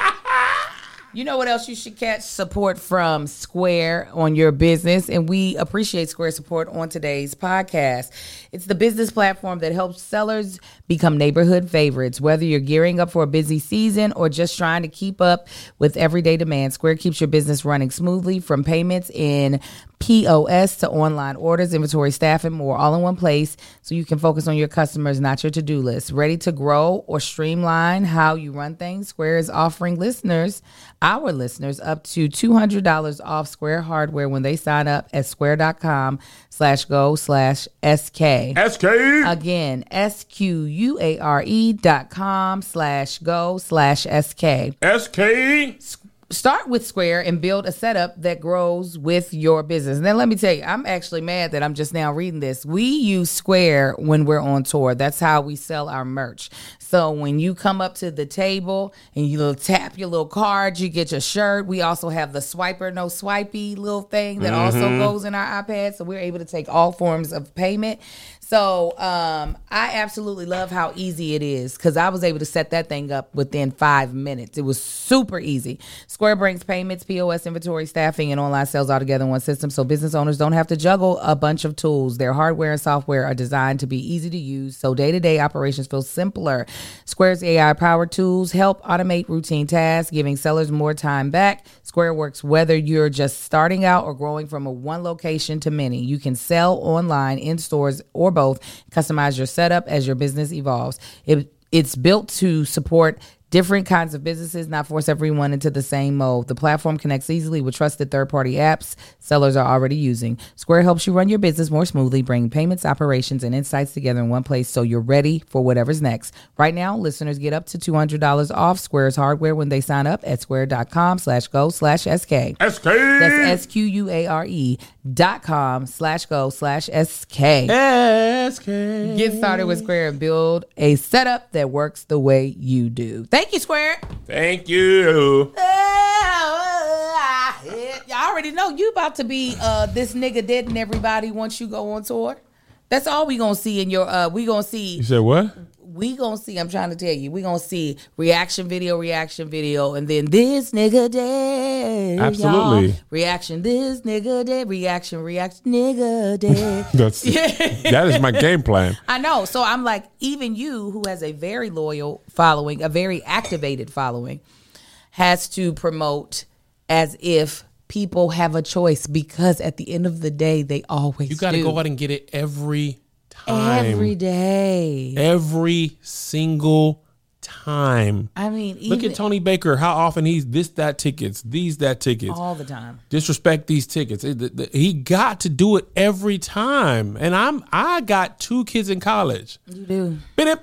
You know what else you should catch? Support from Square on your business. And we appreciate Square support on today's podcast. It's the business platform that helps sellers become neighborhood favorites. Whether you're gearing up for a busy season or just trying to keep up with everyday demand, Square keeps your business running smoothly, from payments in P O S to online orders, inventory, staffing, more, all in one place, so you can focus on your customers, not your to-do list. Ready to grow or streamline how you run things? Square is offering listeners, our listeners, up to two hundred dollars off Square hardware when they sign up at square.com slash go slash SK. S K. Again, S-Q-U-A-R-E dot com slash go slash S-K. S K. Start with Square and build a setup that grows with your business. And then let me tell you, I'm actually mad that I'm just now reading this. We use Square when we're on tour. That's how we sell our merch. So when you come up to the table and you little tap your little card, you get your shirt. We also have the swiper, no swipey little thing that mm-hmm. also goes in our iPad. So we're able to take all forms of payment. So um, I absolutely love how easy it is, because I was able to set that thing up within five minutes. It was super easy. Square brings payments, P O S, inventory, staffing, and online sales all together in one system, so business owners don't have to juggle a bunch of tools. Their hardware and software are designed to be easy to use, so day-to-day operations feel simpler. Square's A I-powered tools help automate routine tasks, giving sellers more time back. Square works whether you're just starting out or growing from a one location to many. You can sell online, in stores, or both. Customize your setup as your business evolves. It, it's built to support different kinds of businesses, not force everyone into the same mold. The platform connects easily with trusted third-party apps sellers are already using. Square helps you run your business more smoothly, bring payments, operations, and insights together in one place so you're ready for whatever's next. Right now, listeners get up to two hundred dollars off Square's hardware when they sign up at square.com slash go slash SK. S K. That's S-Q-U-A-R-E dot com slash go slash S-K. S K. Get started with Square and build a setup that works the way you do. Thank you, Square. Thank you. Y'all already know you about to be uh, this nigga dead and everybody once you go on tour. That's all we gonna see in your. Uh, we gonna see. You said what? We gonna see. I'm trying to tell you. We gonna see reaction video, reaction video, and then this nigga dead. Absolutely. Y'all. Reaction. This nigga dead. Reaction. Reaction. Nigga dead. That's that is my game plan. I know. So I'm like, even you, who has a very loyal following, a very activated following, has to promote as if people have a choice, because at the end of the day, they always You got to do. go out and get it every time. Every day. Every single time. I mean, Look even at Tony Baker. How often he's this, that tickets, these, that tickets. all the time. Disrespect these tickets. It- the- the- he got to do it every time. And I'm I got two kids in college. You do.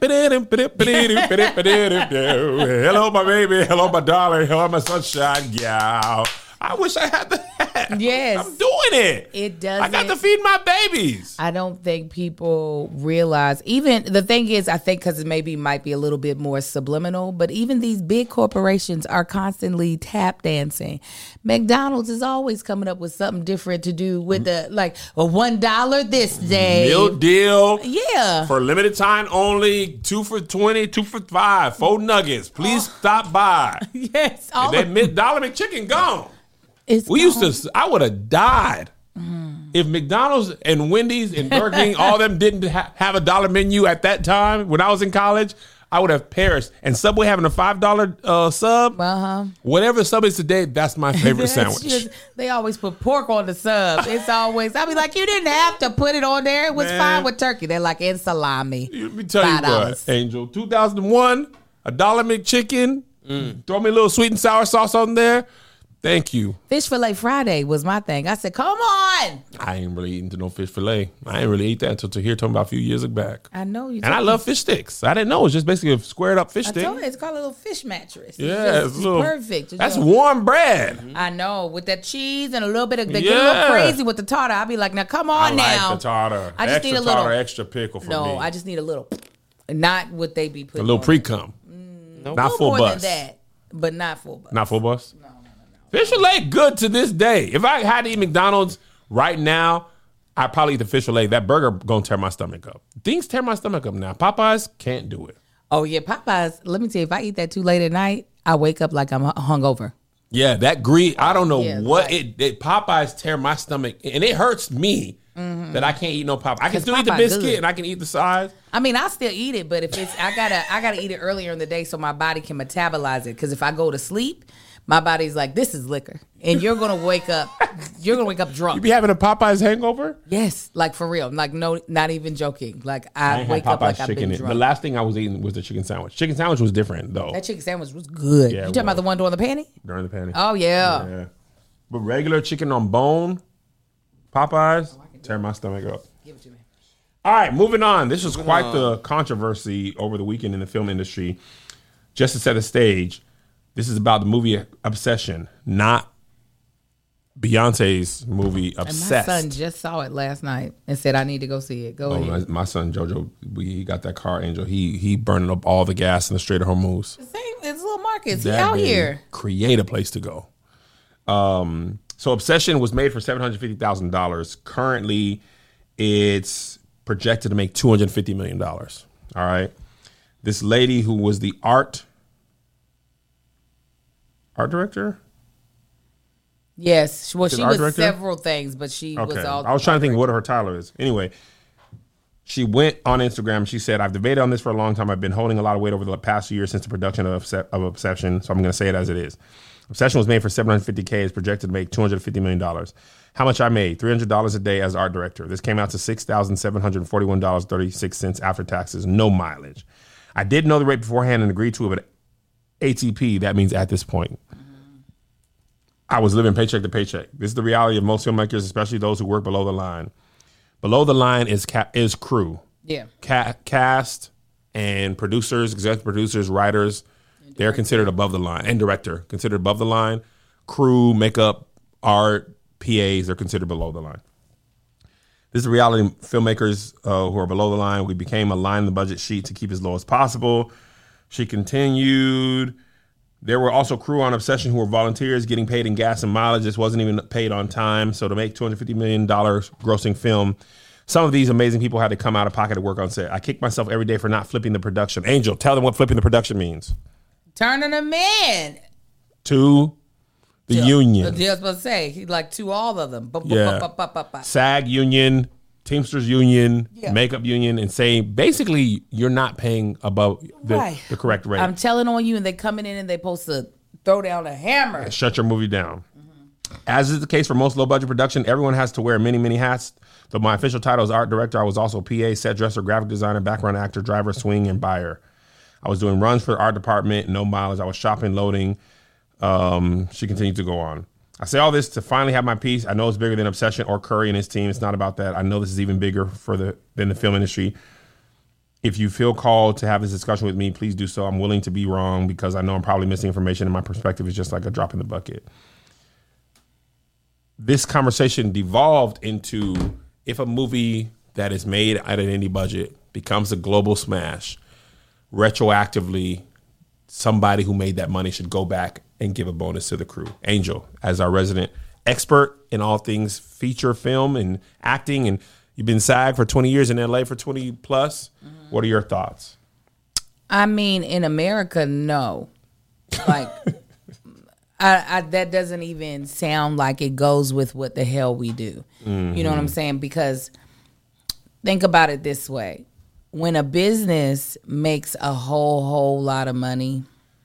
Hello, my baby. Hello, my darling. Hello, my sunshine. Yeah. I wish I had that. Yes. I'm doing it. It I got to doesn't- feed my babies. I don't think people realize, even the thing is, I think because it maybe might be a little bit more subliminal, but even these big corporations are constantly tap dancing. McDonald's is always coming up with something different to do with the, like, a one dollar this day. Meal deal. Yeah. For limited time only. Two for twenty, two for five. Four nuggets. Please stop by. Yes. All That of, mid dollar McChicken gone. it's We used gone. to, I would have died if McDonald's and Wendy's and Burger King, all of them didn't ha- have a dollar menu at that time when I was in college. I would have perished. And Subway having a five dollar uh, sub, Uh-huh. whatever sub is today, that's my favorite That's sandwich. just- they always put pork on the sub. It's always, I'll be like, you didn't have to put it on there. It was Man. fine with turkey. They're like, in salami. Let me tell you five dollars. what, Angel. two thousand one, a dollar McChicken. Throw me a little sweet and sour sauce on there. Thank you. Fish Fillet Friday was my thing. I said, come on. I ain't really eating to no fish fillet. I ain't really eat that until to here talking about a few years back. I know you. And I love fish sticks. I didn't know. It's just basically a squared up fish I stick. told you, it's called a little fish mattress. It's Yeah, just- it's a little perfect. It's That's just- warm bread. I know, with that cheese and a little bit of, they get a Yeah. little crazy with the tartar. I'll be like, now come on I now. like the tartar. I just extra need a little- tartar, extra pickle for no, me. I just need a little, not what they be a putting. little on pre it. cum. A Not little full more bus. than that, but not full bus. Not full bus. No, no, no, no. Fish fillet good to this day. If I had to eat McDonald's right now, I'd probably eat the fish fillet. That burger gonna tear my stomach up. Things tear my stomach up now. Popeyes can't do it. Oh yeah, Popeyes. Let me tell you, if I eat that too late at night, I wake up like I'm hu- hungover. Yeah, that grease. I don't know Yeah, what right. it, it. Popeyes tear my stomach, and it hurts me that I can't eat no Popeyes. I can 'Cause still eat the Popeyes biscuit, good. and I can eat the sides. I mean, I still eat it, but if it's, I gotta, I gotta eat it earlier in the day so my body can metabolize it. Because if I go to sleep, my body's like, this is liquor, and you're gonna wake up, you're gonna wake up You drunk. be having a Popeyes hangover? Yes, like for real, like no, not even joking. Like I, I ain't wake had up like Popeyes I've chicken. been The drunk. last thing I was eating was the chicken sandwich. Chicken sandwich was different though. That chicken sandwich was good. Yeah, you it talking about was. the one doing the panty? During the panic. Oh yeah. Yeah. But regular chicken on bone, Popeyes, tear my stomach up. Give it to me. All right, moving on. This was quite the controversy over the weekend in the film industry. Just to set the stage, this is about the movie Obsession, not Beyonce's movie And my Obsessed. son just saw it last night and said, I need to go see it. Go Oh, ahead. my, my son Jojo, we he got that car, Angel. He he burning up all the gas in the Strait of Hormuz. Same, it's little Marcus. He That out baby here. create a place to go. Um, so Obsession was made for seven hundred fifty thousand dollars. Currently, it's projected to make two hundred fifty million dollars. All right. This lady who was the art art director. Yes. Well, Is it she art was director? several things, but she Okay. was all. I was trying to think what her title is. Anyway, she went on Instagram. She said, I've debated on this for a long time. I've been holding a lot of weight over the past year since the production of, Obse- of Obsession. So I'm going to say it as it is. Obsession was made for seven hundred fifty K. It's projected to make two hundred fifty million dollars. How much I made? three hundred dollars a day as art director. This came out to six thousand seven hundred forty-one dollars and thirty-six cents after taxes. No mileage. I did know the rate beforehand and agreed to it, but A T P, that means at this point. I was living paycheck to paycheck. This is the reality of most filmmakers, especially those who work below the line. Below the line is ca- is crew, Yeah. ca- cast, and producers, executive producers, writers. They're considered above the line, and director considered above the line. Crew, makeup, art, P As, they're considered below the line. This is the reality of filmmakers uh, who are below the line. We became a line in the budget sheet to keep as low as possible. She continued. There were also crew on Obsession who were volunteers getting paid in gas and mileage. This wasn't even paid on time. So to make two hundred fifty million dollars grossing film, Some of these amazing people had to come out of pocket to work on set. I kick myself every day for not flipping the production. Angel, tell them what flipping the production means. Turning them in. To the to, union. I was supposed to say, he like to all of them. Yeah. SAG union, Teamsters union, yeah. makeup union, and say basically you're not paying above the, right. the correct rate. I'm telling on you, and they coming in and they supposed to throw down a hammer. And shut your movie down. Mm-hmm. As is the case for most low budget production, everyone has to wear many, many hats. Though my official title is art director, I was also P A, set dresser, graphic designer, background actor, driver, swing, and buyer. I was doing runs for the art department, no mileage. I was shopping, loading. Um, she continued to go on. I say all this to finally have my piece. I know it's bigger than Obsession or Curry and his team. It's not about that. I know this is even bigger for the than the film industry. If you feel called to have this discussion with me, please do so. I'm willing to be wrong because I know I'm probably missing information and my perspective is just like a drop in the bucket. This conversation devolved into if a movie that is made at an indie budget becomes a global smash, retroactively, somebody who made that money should go back and give a bonus to the crew. Angel, as our resident expert in all things feature film and acting, and you've been SAG for twenty years in L A for twenty plus. Mm-hmm. What are your thoughts? I mean, in America, no. Like, I, I, that doesn't even sound like it goes with what the hell we do. Mm-hmm. You know what I'm saying? Because think about it this way. When a business makes a whole, whole lot of money,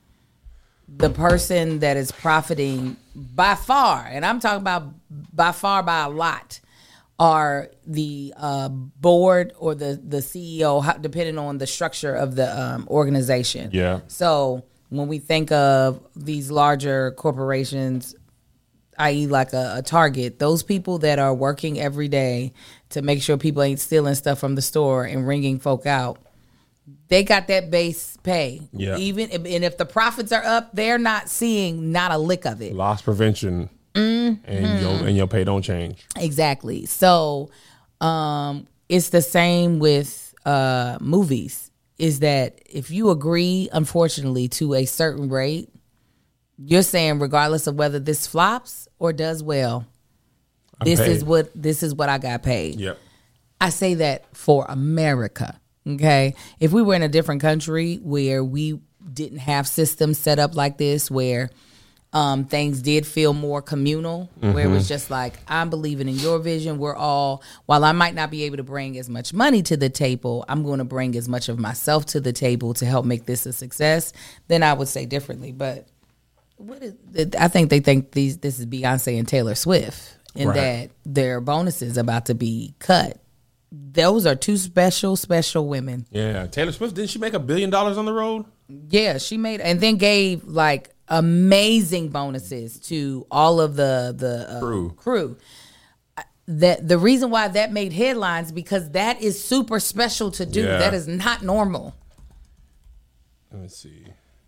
the person that is profiting by far, and I'm talking about by far by a lot, are the uh, board or the, the C E O, depending on the structure of the um, organization. Yeah. So when we think of these larger corporations, that is like a, a Target, those people that are working every day to make sure people ain't stealing stuff from the store and ringing folk out, they got that base pay. Yeah. Even and if the profits are up, they're not seeing not a lick of it. Loss prevention, mm-hmm. and your and your pay don't change. Exactly. So um, it's the same with uh, movies. Is that if you agree, unfortunately, to a certain rate, you're saying regardless of whether this flops or does well, I'm this paid. is what this is what I got paid. Yep. I say that for America. Okay. If we were in a different country where we didn't have systems set up like this, where um, things did feel more communal, mm-hmm. where it was just like, I'm believing in your vision. We're all, while I might not be able to bring as much money to the table, I'm going to bring as much of myself to the table to help make this a success, then I would say differently. But what is, I think they think these this is Beyonce and Taylor Swift, and right. that their bonuses about to be cut. Those are two special, special women. Yeah, Taylor Swift, didn't she make a billion dollars on the road? Yeah, she made, and then gave like amazing bonuses to all of the the uh, crew. crew. That the reason why that made headlines because that is super special to do. Yeah. That is not normal. Let me see.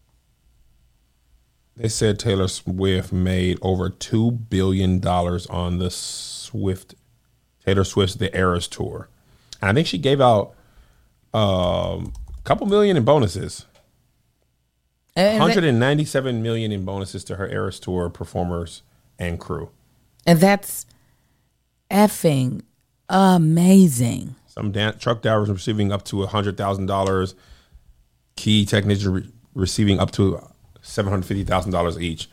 They said Taylor Swift made over two billion dollars on the Swift, Taylor Swift's The Eras Tour. And I think she gave out um, a couple million in bonuses. one hundred ninety-seven million in bonuses to her Eras Tour performers and crew. And that's effing amazing. Some dan- truck drivers receiving up to one hundred thousand dollars. Key technicians re- receiving up to seven hundred fifty thousand dollars each.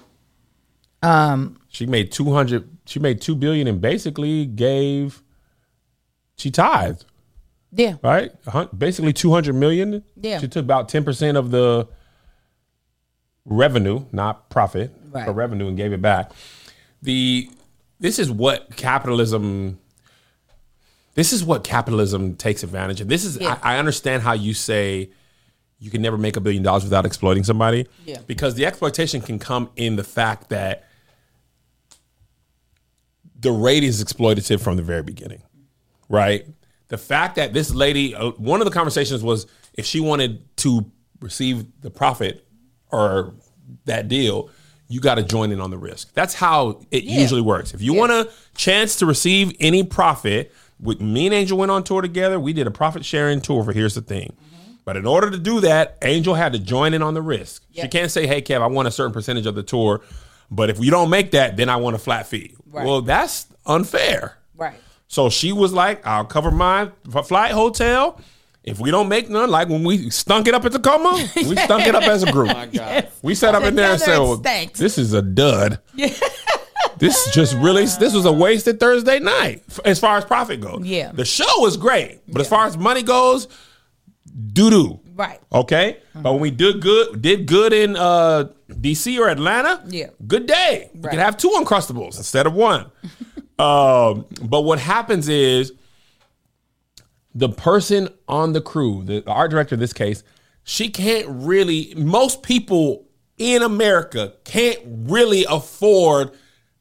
Um, she made two hundred. She made two billion and basically gave. She tithed. Yeah. Right. Basically two hundred million. Yeah. She took about ten percent of the revenue, not profit, right. but revenue, and gave it back. The this is what capitalism. This is what capitalism takes advantage of. This is. Yeah. I, I understand how you say. You can never make a billion dollars without exploiting somebody. Yeah. Because the exploitation can come in the fact that the rate is exploitative from the very beginning, right? The fact that this lady, uh, one of the conversations was if she wanted to receive the profit or that deal, you got to join in on the risk. That's how it yeah. usually works. If you yeah. want a chance to receive any profit, with me and Angel went on tour together. We did a profit sharing tour for Here's the Thing. But in order to do that, Angel had to join in on the risk. Yep. She can't say, hey, Kev, I want a certain percentage of the tour. But if you don't make that, then I want a flat fee. Right. Well, that's unfair. Right. So she was like, I'll cover my flight, hotel. If we don't make none, like when we stunk it up at Tacoma, we stunk it up as a group. Oh my God. We sat up in there and said, well, this is a dud. Yeah. This just really, this was a wasted Thursday night as far as profit goes. Yeah. The show was great, but yeah. as far as money goes, doo-doo. Right. Okay? Mm-hmm. But when we did good, did good in uh, D C or Atlanta, yeah. good day. Right. We could have two Uncrustables instead of one. um, but what happens is the person on the crew, the art director in this case, she can't really, most people in America can't really afford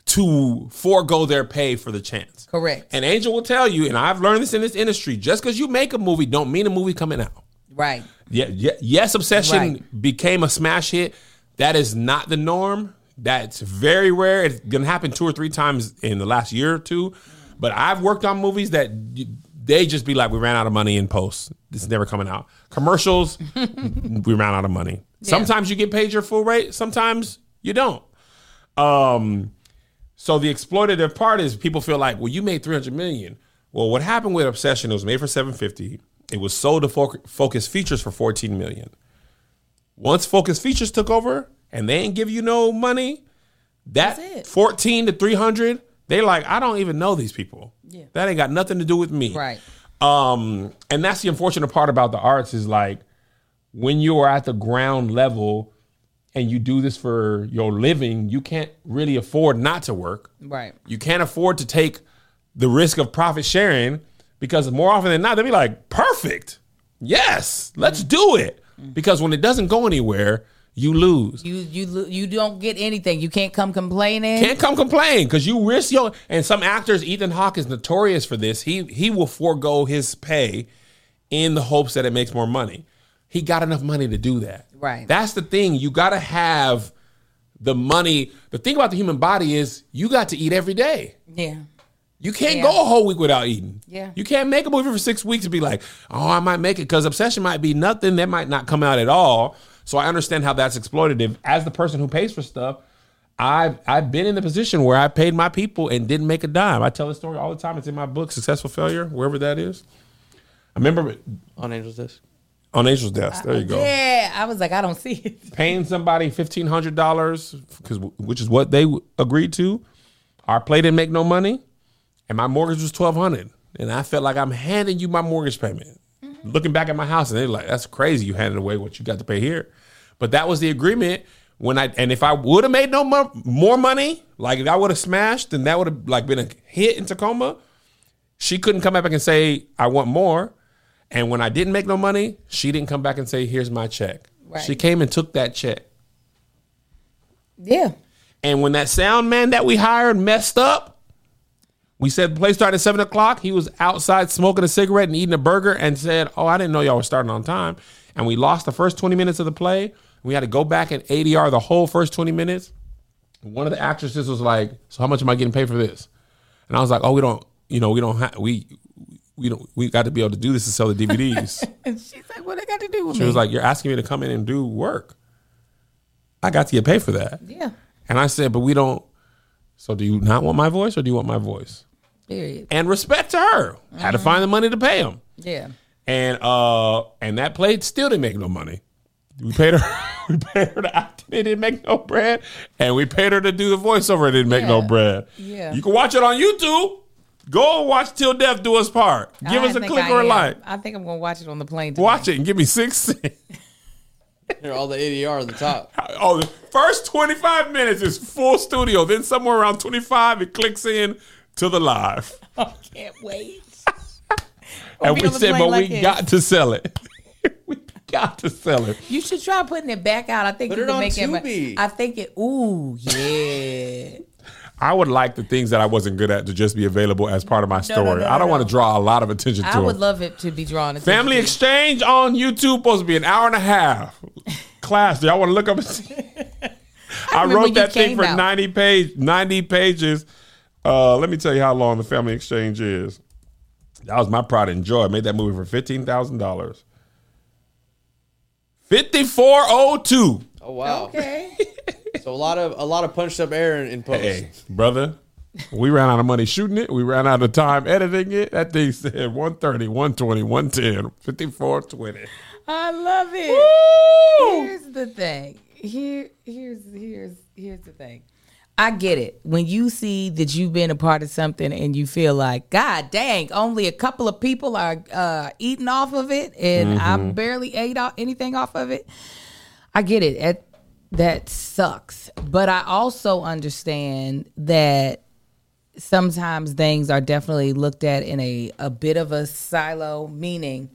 to forego their pay for the chance. Correct. And Angel will tell you, and I've learned this in this industry, just because you make a movie don't mean a movie coming out. Right. Yeah, yeah, yes, Obsession Right. became a smash hit. That is not the norm. That's very rare. It's going to happen two or three times in the last year or two. But I've worked on movies that they just be like, we ran out of money in post. This is never coming out. Commercials, we ran out of money. Yeah. Sometimes you get paid your full rate. Sometimes you don't. Um... So the exploitative part is people feel like, well, you made three hundred million dollars. Well, what happened with Obsession, it was made for seven hundred fifty dollars. It was sold to Focus Features for fourteen million dollars. Once Focus Features took over and they ain't give you no money, that fourteen to three hundred, they like, I don't even know these people. Yeah. That ain't got nothing to do with me. Right. Um, and that's the unfortunate part about the arts is like when you are at the ground level and you do this for your living, you can't really afford not to work. Right. You can't afford to take the risk of profit sharing because more often than not, they'll be like, perfect. Yes, let's mm-hmm. do it. Mm-hmm. Because when it doesn't go anywhere, you lose. You you you don't get anything. You can't come complaining. Can't come complain because you risk your. And some actors, Ethan Hawke is notorious for this. He he will forego his pay in the hopes that it makes more money. He got enough money to do that. Right. That's the thing. You got to have the money. The thing about the human body is you got to eat every day. Yeah. You can't yeah. go a whole week without eating. Yeah. You can't make a movie for six weeks and be like, oh, I might make it because Obsession might be nothing. That might not come out at all. So I understand how that's exploitative. As the person who pays for stuff, I've, I've been in the position where I paid my people and didn't make a dime. I tell this story all the time. It's in my book, Successful Failure, wherever that is. I remember it. On Angel's Desk. On Angel's Desk. There you go. Yeah. I was like, I don't see it. Paying somebody fifteen hundred dollars, because which is what they agreed to. Our play didn't make no money. And my mortgage was twelve hundred dollars. And I felt like I'm handing you my mortgage payment. Mm-hmm. Looking back at my house, and they're like, that's crazy. You handed away what you got to pay here. But that was the agreement. When I And if I would have made no mo- more money, like if I would have smashed, then that would have like been a hit in Tacoma. She couldn't come back and say, I want more. And when I didn't make no money, she didn't come back and say, here's my check. Right. She came and took that check. Yeah. And when that sound man that we hired messed up, we said the play started at seven o'clock. He was outside smoking a cigarette and eating a burger and said, oh, I didn't know y'all were starting on time. And we lost the first twenty minutes of the play. We had to go back and A D R the whole first twenty minutes. One of the actresses was like, so how much am I getting paid for this? And I was like, oh, we don't, you know, we don't have, we, we don't, we got to be able to do this to sell the D V Ds. And she's like, what I got to do with she me? She was like, you're asking me to come in and do work. I got to get paid for that. Yeah. And I said, but we don't, so do you not want my voice or do you want my voice? Period. And respect to her. Mm-hmm. Had to find the money to pay him. Yeah. And uh, and that play still didn't make no money. We paid her. We paid her to act. It didn't make no bread. And we paid her to do the voiceover. It didn't make yeah. no bread. Yeah. You can watch it on YouTube. Go and watch Till Death Do Us Part. Give I us a click I or a am. like. I think I'm gonna watch it on the plane tonight. Watch it and give me six cents. Here, all the A D R on the top. Oh, the first twenty-five minutes is full studio. Then somewhere around twenty-five, it clicks in to the live. I can't wait. And we said, but like we this. got to sell it. We got to sell it. You should try putting it back out. I think Put you it can on make Tubi. it. I think it. Ooh, yeah. I would like the things that I wasn't good at to just be available as part of my story. No, no, no, I don't no. want to draw a lot of attention to I it. would love it to be drawn attention. Family to. Exchange on YouTube supposed to be an hour and a half. Class, do y'all want to look up and see? I, I wrote that thing for out. ninety page, ninety pages. Uh, let me tell you how long the Family Exchange is. That was my pride and joy. I made that movie for fifteen thousand dollars. fifty-four oh two. Oh wow. Okay. So a lot of a lot of punched up air in, in post. Hey, brother. We ran out of money shooting it. We ran out of time editing it. That thing said one thirty, one twenty, one ten, fifty-four twenty. I love it. Woo! Here's the thing. Here, here's here's here's the thing. I get it. When you see that you've been a part of something and you feel like, God dang, only a couple of people are uh, eating off of it, and mm-hmm. I barely ate off anything off of it. I get it. It that sucks. But I also understand that sometimes things are definitely looked at in a, a bit of a silo, meaning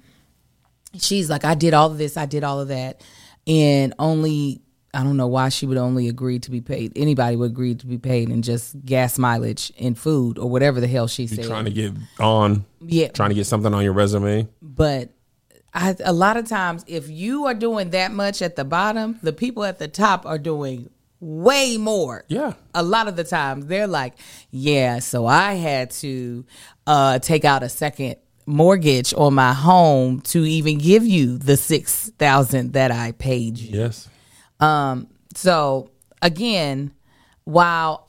she's like, I did all of this, I did all of that, and only, I don't know why she would only agree to be paid. Anybody would agree to be paid in just gas mileage and food or whatever the hell she You're said. Trying to get on, yeah, trying to get something on your resume. But I, a lot of times, if you are doing that much at the bottom, the people at the top are doing way more. Yeah. A lot of the times they're like, yeah, so I had to uh, take out a second mortgage on my home to even give you the six thousand that I paid you. Yes. Um, so again, while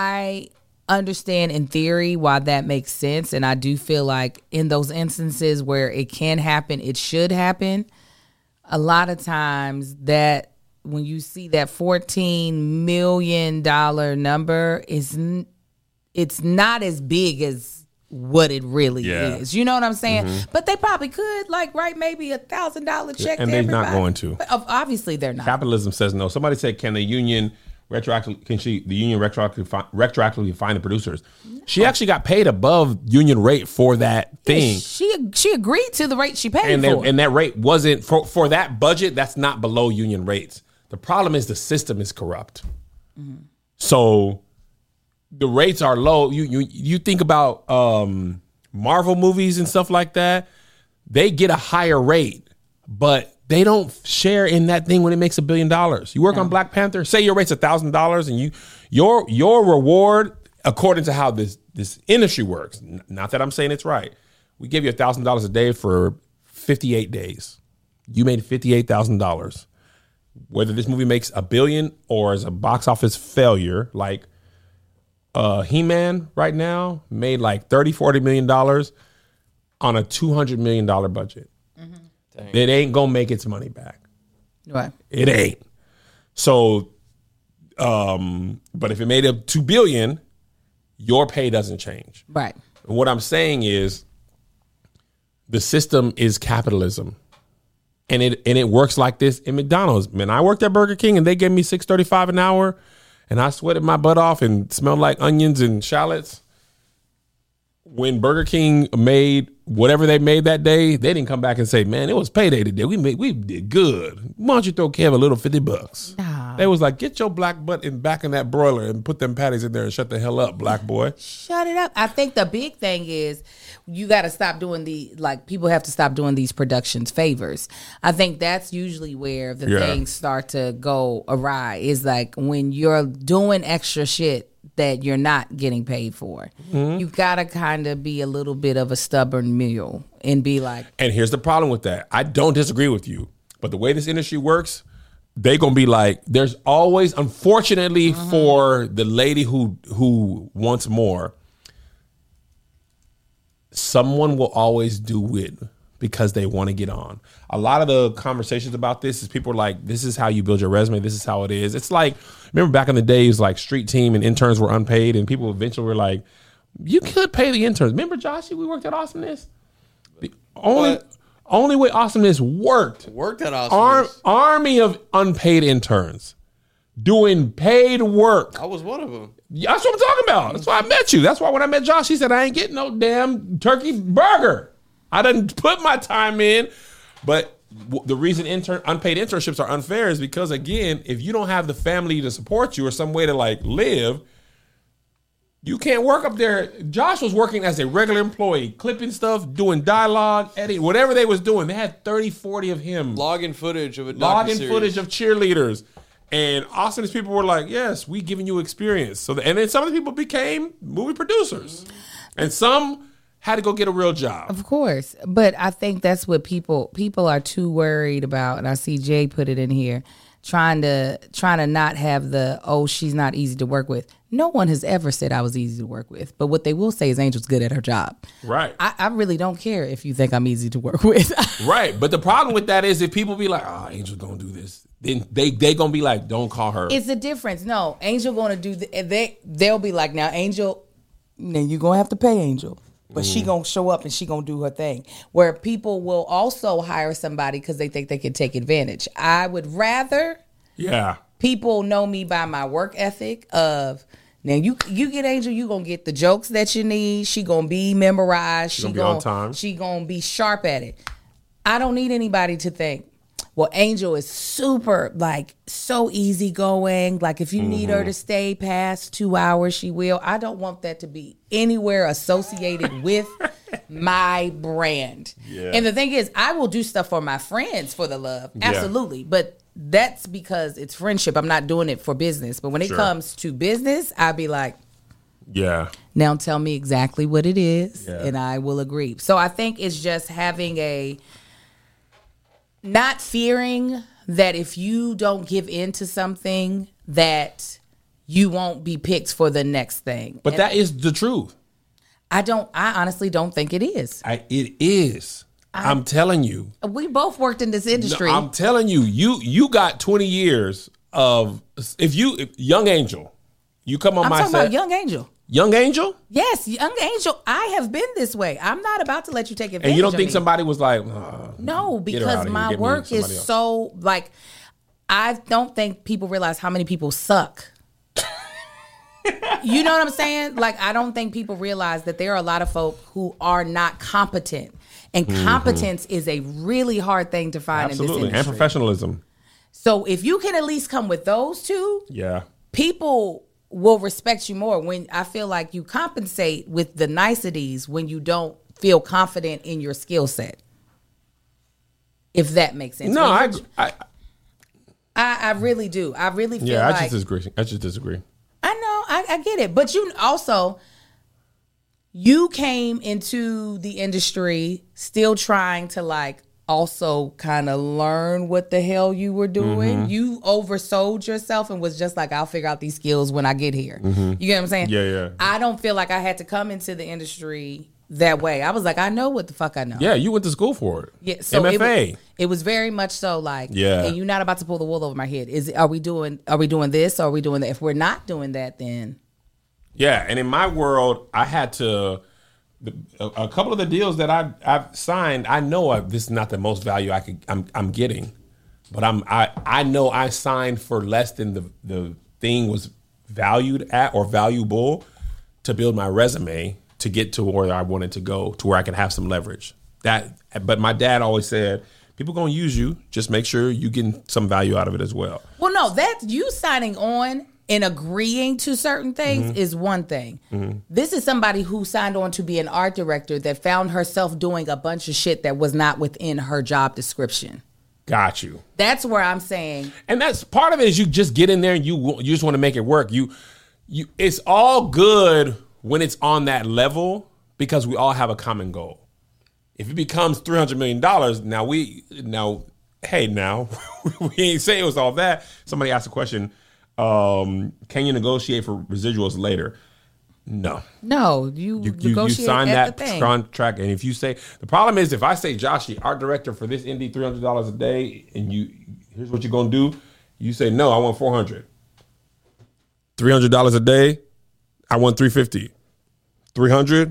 I understand in theory why that makes sense, and I do feel like in those instances where it can happen, it should happen. A lot of times that when you see that fourteen million dollars number, is it's not as big as what it really yeah. is. You know what I'm saying? Mm-hmm. But they probably could like write maybe a thousand dollar check. And to they're everybody. not going to. But obviously they're not. Capitalism says no. Somebody said, can the union retroactively, can she, the union retroactively, retroactively find the producers? She actually got paid above union rate for that thing. Yeah, she she agreed to the rate she paid and for. They, and that rate wasn't, for, for that budget, that's not below union rates. The problem is the system is corrupt. Mm-hmm. So the rates are low. You you you think about um, Marvel movies and stuff like that. They get a higher rate, but they don't share in that thing when it makes a billion dollars. You work no. on Black Panther, say your rate's a thousand dollars, and you your your reward, according to how this this industry works. N- not that I'm saying it's right. We give you a thousand dollars a day for fifty-eight days. You made fifty-eight thousand dollars. Whether this movie makes a billion or is a box office failure, like uh, He-Man right now made like thirty, forty million dollars on a two hundred million dollars budget. Mm-hmm. It ain't gonna make its money back. Right. It ain't. So, um, but if it made up two billion dollars, your pay doesn't change. Right. And what I'm saying is the system is capitalism. And it and it works like this in McDonald's. Man, I worked at Burger King and they gave me six thirty-five an hour, and I sweated my butt off and smelled like onions and shallots. When Burger King made whatever they made that day, they didn't come back and say, "Man, it was payday today. We made we did good. Why don't you throw Kev a little fifty bucks?" Nah. They was like, "Get your black butt in back in that broiler and put them patties in there and shut the hell up, black boy." Shut it up. I think the big thing is you got to stop doing the, like, people have to stop doing these productions favors. I think that's usually where the yeah. things start to go awry, is like when you're doing extra shit that you're not getting paid for. Mm-hmm. You got to kind of be a little bit of a stubborn mule and be like. And here's the problem with that. I don't disagree with you, but the way this industry works, they going to be like, there's always, unfortunately mm-hmm. for the lady who who wants more, someone will always do it because they want to get on. A lot of the conversations about this is people are like, this is how you build your resume. This is how it is. It's like, remember back in the days, like Street Team and interns were unpaid, and people eventually were like, you could pay the interns. Remember, Josh, we worked at Awesomeness? The only, what? only way Awesomeness worked. Worked at Awesomeness. Ar- army of unpaid interns doing paid work. I was one of them. That's what I'm talking about. That's why I met you. That's why when I met Josh, he said, I ain't getting no damn turkey burger. I didn't put my time in. But w- the reason intern unpaid internships are unfair is because, again, if you don't have the family to support you or some way to like live, you can't work up there. Josh was working as a regular employee, clipping stuff, doing dialogue, editing, whatever they was doing. They had thirty, forty of him. Logging footage of a Logging docuseries. footage of cheerleaders. And Austin's people were like, yes, we giving you experience. So, the, and then some of the people became movie producers. And some had to go get a real job. Of course. But I think that's what people people are too worried about. And I see Jay put it in here, trying to trying to not have the, oh, she's not easy to work with. No one has ever said I was easy to work with, but what they will say is Angel's good at her job. Right. I, I really don't care if you think I'm easy to work with. Right. But the problem with that is if people be like, oh, Angel's going to do this, then they they going to be like, don't call her. It's the difference. No, Angel going to do, the, they, they'll be like, now Angel, then you're going to have to pay Angel. But mm. she going to show up and she going to do her thing. Where people will also hire somebody because they think they can take advantage. I would rather yeah. people know me by my work ethic of, now you you get Angel, you gonna get the jokes that you need. She gonna be memorized. She, she gonna, gonna be on time. She gonna be sharp at it. I don't need anybody to think, well, Angel is super like so easygoing. Like if you mm-hmm. need her to stay past two hours, she will. I don't want that to be anywhere associated with my brand. Yeah. And the thing is, I will do stuff for my friends for the love, absolutely, yeah. but. That's because it's friendship. I'm not doing it for business. But when it sure. comes to business, I'd be like, yeah. Now tell me exactly what it is, yeah. and I will agree. So I think it's just having a, not fearing that if you don't give in to something that you won't be picked for the next thing. But and that is the truth. I don't, I honestly don't think it is. I, it is. I, I'm telling you. We both worked in this industry. No, I'm telling you, you you got twenty years of, if you, if Young Angel, you come on I'm my talking set. about Young Angel. Young Angel? Yes, Young Angel. I have been this way. I'm not about to let you take advantage of me. And you don't think somebody was like, oh, no, because my work is else. so, like, I don't think people realize how many people suck. You know what I'm saying? Like, I don't think people realize that there are a lot of folk who are not competent. And competence mm-hmm. is a really hard thing to find Absolutely. in this industry. And professionalism. So if you can at least come with those two, yeah, people will respect you more. When I feel like you compensate with the niceties when you don't feel confident in your skill set. If that makes sense. No, I, I, I, I really do. I really feel yeah, I like. just disagree. I just disagree. I know. I, I get it. But you also, you came into the industry still trying to like also kind of learn what the hell you were doing. Mm-hmm. You oversold yourself and was just like, I'll figure out these skills when I get here. Mm-hmm. You get what I'm saying? Yeah, yeah. I don't feel like I had to come into the industry that way. I was like, I know what the fuck I know. Yeah, you went to school for it. Yeah, so M F A. It was, it was very much so like, yeah. and you're not about to pull the wool over my head. Is are we doing are we doing this or are we doing that? If we're not doing that, then yeah. And in my world, I had to the, a, a couple of the deals that I I've signed. I know I, this is not the most value I could I'm I'm getting, but I'm I I know I signed for less than the the thing was valued at or valuable to build my resume to get to where I wanted to go, to where I can have some leverage. That, but my dad always said, people gonna use you. Just make sure you getting some value out of it as well. Well, no, that's you signing on and agreeing to certain things mm-hmm. is one thing. Mm-hmm. This is somebody who signed on to be an art director that found herself doing a bunch of shit that was not within her job description. Got you. That's where I'm saying. And that's part of it is you just get in there and you you just want to make it work. You you it's all good when it's on that level because we all have a common goal. If it becomes three hundred million dollars, now we, now, hey, now, we ain't say it was all that. Somebody asked a question, um, can you negotiate for residuals later? No. No, you, you, negotiate you, you sign at that the thing. contract. And if you say, the problem is if I say, Josh, art director for this indie, three hundred dollars a day, and you, here's what you're going to do. You say, no, I want four hundred dollars. three hundred dollars a day. I want three fifty. three hundred.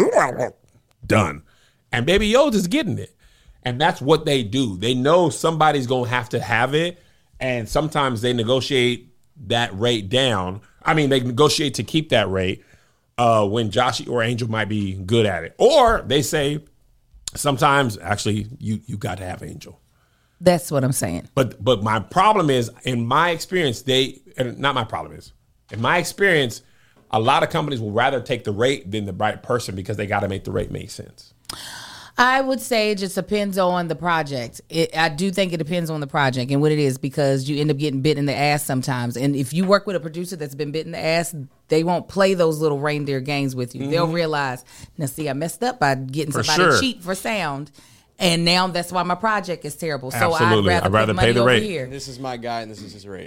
Done. And Baby Yo's is getting it. And that's what they do. They know somebody's going to have to have it. And sometimes they negotiate that rate down. I mean, they negotiate to keep that rate uh, when Josh or Angel might be good at it. Or they say sometimes, actually, you, you got to have Angel. That's what I'm saying. But but my problem is, in my experience, they, not my problem is, in my experience, a lot of companies will rather take the rate than the right person because they got to make the rate make sense. I would say it just depends on the project. It, I do think it depends on the project and what it is because you end up getting bit in the ass sometimes. And if you work with a producer that's been bit in the ass, they won't play those little reindeer games with you. Mm-hmm. They'll realize, now see, I messed up by getting for somebody sure. cheap for sound. And now that's why my project is terrible. So Absolutely. I'd rather, I'd rather pay, pay the over rate. Here. This is my guy and this is his rate.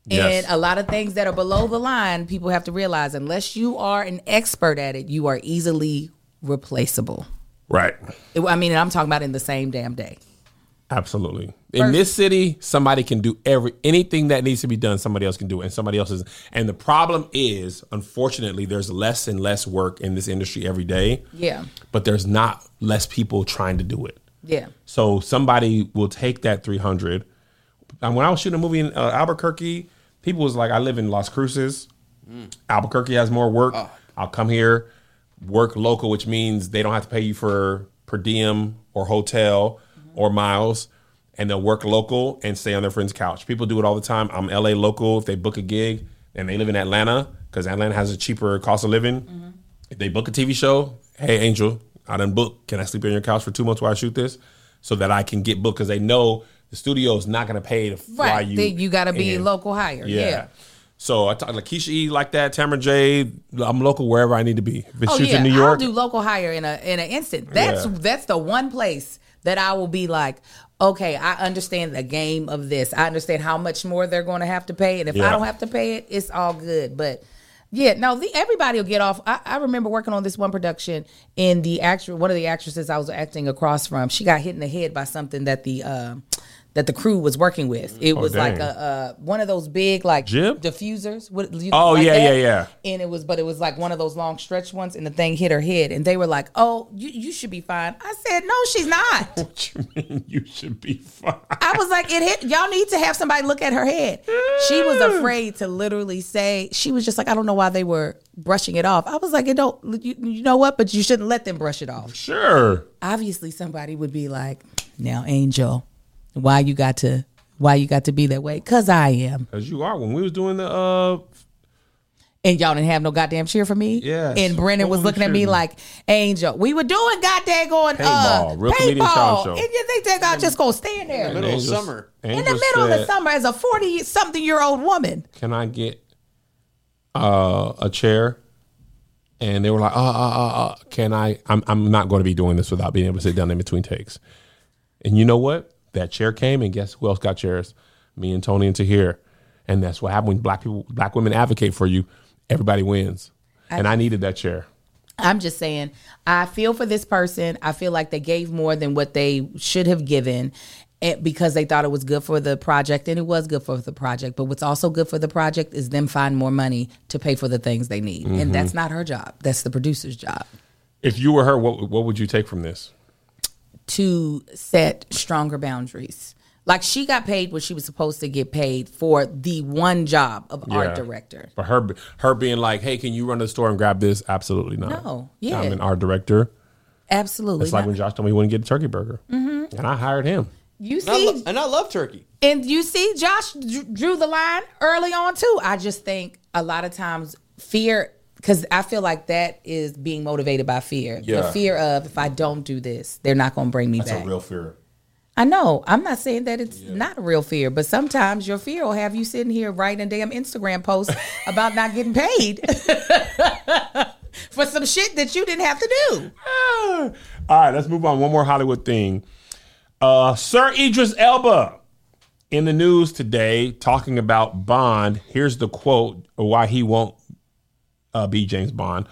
Yes. And a lot of things that are below the line, people have to realize, unless you are an expert at it, you are easily replaceable. Right. I mean, I'm talking about in the same damn day. Absolutely. In this city, somebody can do every anything that needs to be done. Somebody else can do it, and somebody else is. And the problem is, unfortunately, there's less and less work in this industry every day. Yeah. But there's not less people trying to do it. Yeah. So somebody will take that three hundred. And when I was shooting a movie in uh, Albuquerque, people was like, I live in Las Cruces. Mm. Albuquerque has more work. Oh. I'll come here, work local, which means they don't have to pay you for per diem or hotel mm-hmm. or miles. And they'll work local and stay on their friend's couch. People do it all the time. I'm L A local. If they book a gig and they live in Atlanta, because Atlanta has a cheaper cost of living. Mm-hmm. If they book a T V show, hey, Angel, I done booked. Can I sleep on your couch for two months while I shoot this? So that I can get booked, because they know the studio is not going to pay to fly right. you. They, you got to be in. local hire. Yeah. yeah. So I talk like Keisha E like that, Tamara J. I'm local wherever I need to be. If it oh, shoots yeah. in New York, I'll do local hire in a in an instant. That's yeah. that's the one place that I will be like, okay, I understand the game of this. I understand how much more they're going to have to pay, and if yeah. I don't have to pay it, it's all good. But yeah, no, the, everybody will get off. I, I remember working on this one production, and the actor, one of the actresses I was acting across from, she got hit in the head by something that the uh, that the crew was working with. It oh, was dang. like a, a one of those big like Jib? diffusers. What, you, oh like yeah, that. yeah, yeah. And it was, but it was like one of those long stretch ones, and the thing hit her head, and they were like, "Oh, you, you should be fine." I said, "No, she's not." What you mean you should be fine? I was like, "It hit. Y'all need to have somebody look at her head." She was afraid to literally say. She was just like, "I don't know why they were brushing it off." I was like, "It don't. You, you know what? But you shouldn't let them brush it off." Sure. Obviously, somebody would be like, "Now, Angel, why you got to?" Why you got to be that way? Because I am. Because you are. When we was doing the... uh And y'all didn't have no goddamn cheer for me? Yes. And Brennan What was was looking at me cheering? like, Angel, we were doing goddamn going, Paintball, uh, real comedian talent paintball. show. And you think they got just going to stand there? In the middle Angel- of summer. In the Angel middle of the said, summer as a forty-something-year-old woman. Can I get uh, a chair? And they were like, uh, uh, uh, uh, can I? I'm, I'm not going to be doing this without being able to sit down in between takes. And you know what? That chair came, and guess who else got chairs? Me and Tony and Tahir. And that's what happened when black people, black women advocate for you. Everybody wins. I, and I needed that chair. I'm just saying, I feel for this person. I feel like they gave more than what they should have given because they thought it was good for the project, and it was good for the project. But what's also good for the project is them find more money to pay for the things they need. Mm-hmm. And that's not her job. That's the producer's job. If you were her, what what would you take from this? To set stronger boundaries. Like, she got paid what she was supposed to get paid for the one job of yeah. art director. But her her being like, hey, can you run to the store and grab this? Absolutely not. No, yeah. I'm an art director. Absolutely It's like not. when Josh told me he wouldn't get a turkey burger. Mm-hmm. And I hired him. You and see, I lo- and I love turkey. And you see, Josh d- drew the line early on, too. I just think a lot of times fear, because I feel like that is being motivated by fear. Yeah. The fear of, if I don't do this, they're not going to bring me That's back. a real fear. I know. I'm not saying that it's Yeah. not a real fear, but sometimes your fear will have you sitting here writing a damn Instagram post about not getting paid for some shit that you didn't have to do. All right, let's move on. One more Hollywood thing. Uh, Sir Idris Elba in the news today talking about Bond. Here's the quote of why he won't uh, be James Bond.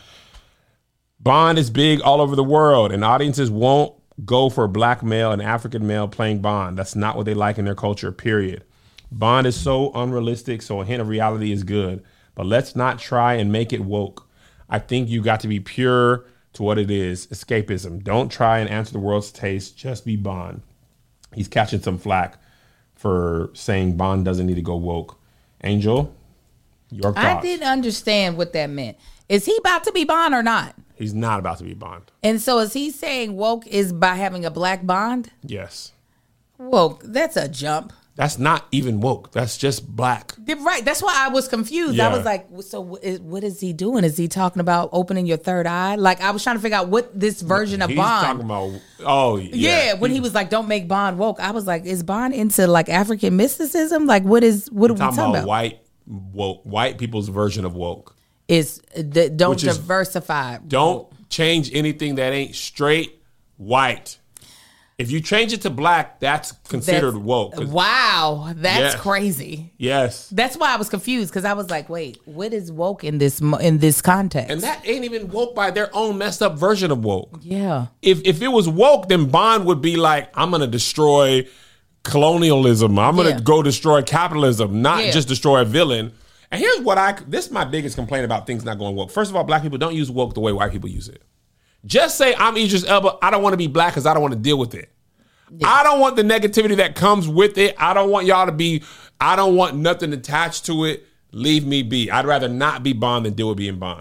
Bond is big all over the world, and audiences won't go for a black male and African male playing Bond. That's not what they like in their culture, period. Bond is so unrealistic, so a hint of reality is good. But let's not try and make it woke. I think you got to be pure to what it is, escapism. Don't try and answer the world's taste, just be Bond. He's catching some flack for saying Bond doesn't need to go woke. Angel, your thoughts? I didn't understand what that meant. Is he about to be Bond or not? He's not about to be Bond. And so is he saying woke is by having a black Bond? Yes. Woke, that's a jump. That's not even woke. That's just black. Right. That's why I was confused. Yeah. I was like, so what is he doing? Is he talking about opening your third eye? Like, I was trying to figure out what this version of He's Bond. talking about, oh, yeah. Yeah, when he was like, don't make Bond woke. I was like, is Bond into like African mysticism? Like, what is, what are we talking talking about? about? White, woke, white people's version of woke. Is the, don't Which is- diversify. Don't change anything that ain't straight white. If you change it to black, that's considered That's- woke. 'Cause- Wow, that's Yes. crazy. Yes. That's why I was confused because I was like, "Wait, what is woke in this mo- in this context?" And that ain't even woke by their own messed up version of woke. yeah, If if it was woke, then Bond would be like, I'm gonna destroy colonialism. I'm gonna Yeah. go destroy capitalism, not Yeah. just destroy a villain. And here's what I this is my biggest complaint about things not going woke. First of all, black people don't use woke the way white people use it. Just say I'm Idris Elba. I don't want to be black because I don't want to deal with it. I don't want the negativity that comes with it. I don't want y'all to be, I don't want nothing attached to it. Leave me be. I'd rather not be Bond than deal with being Bond.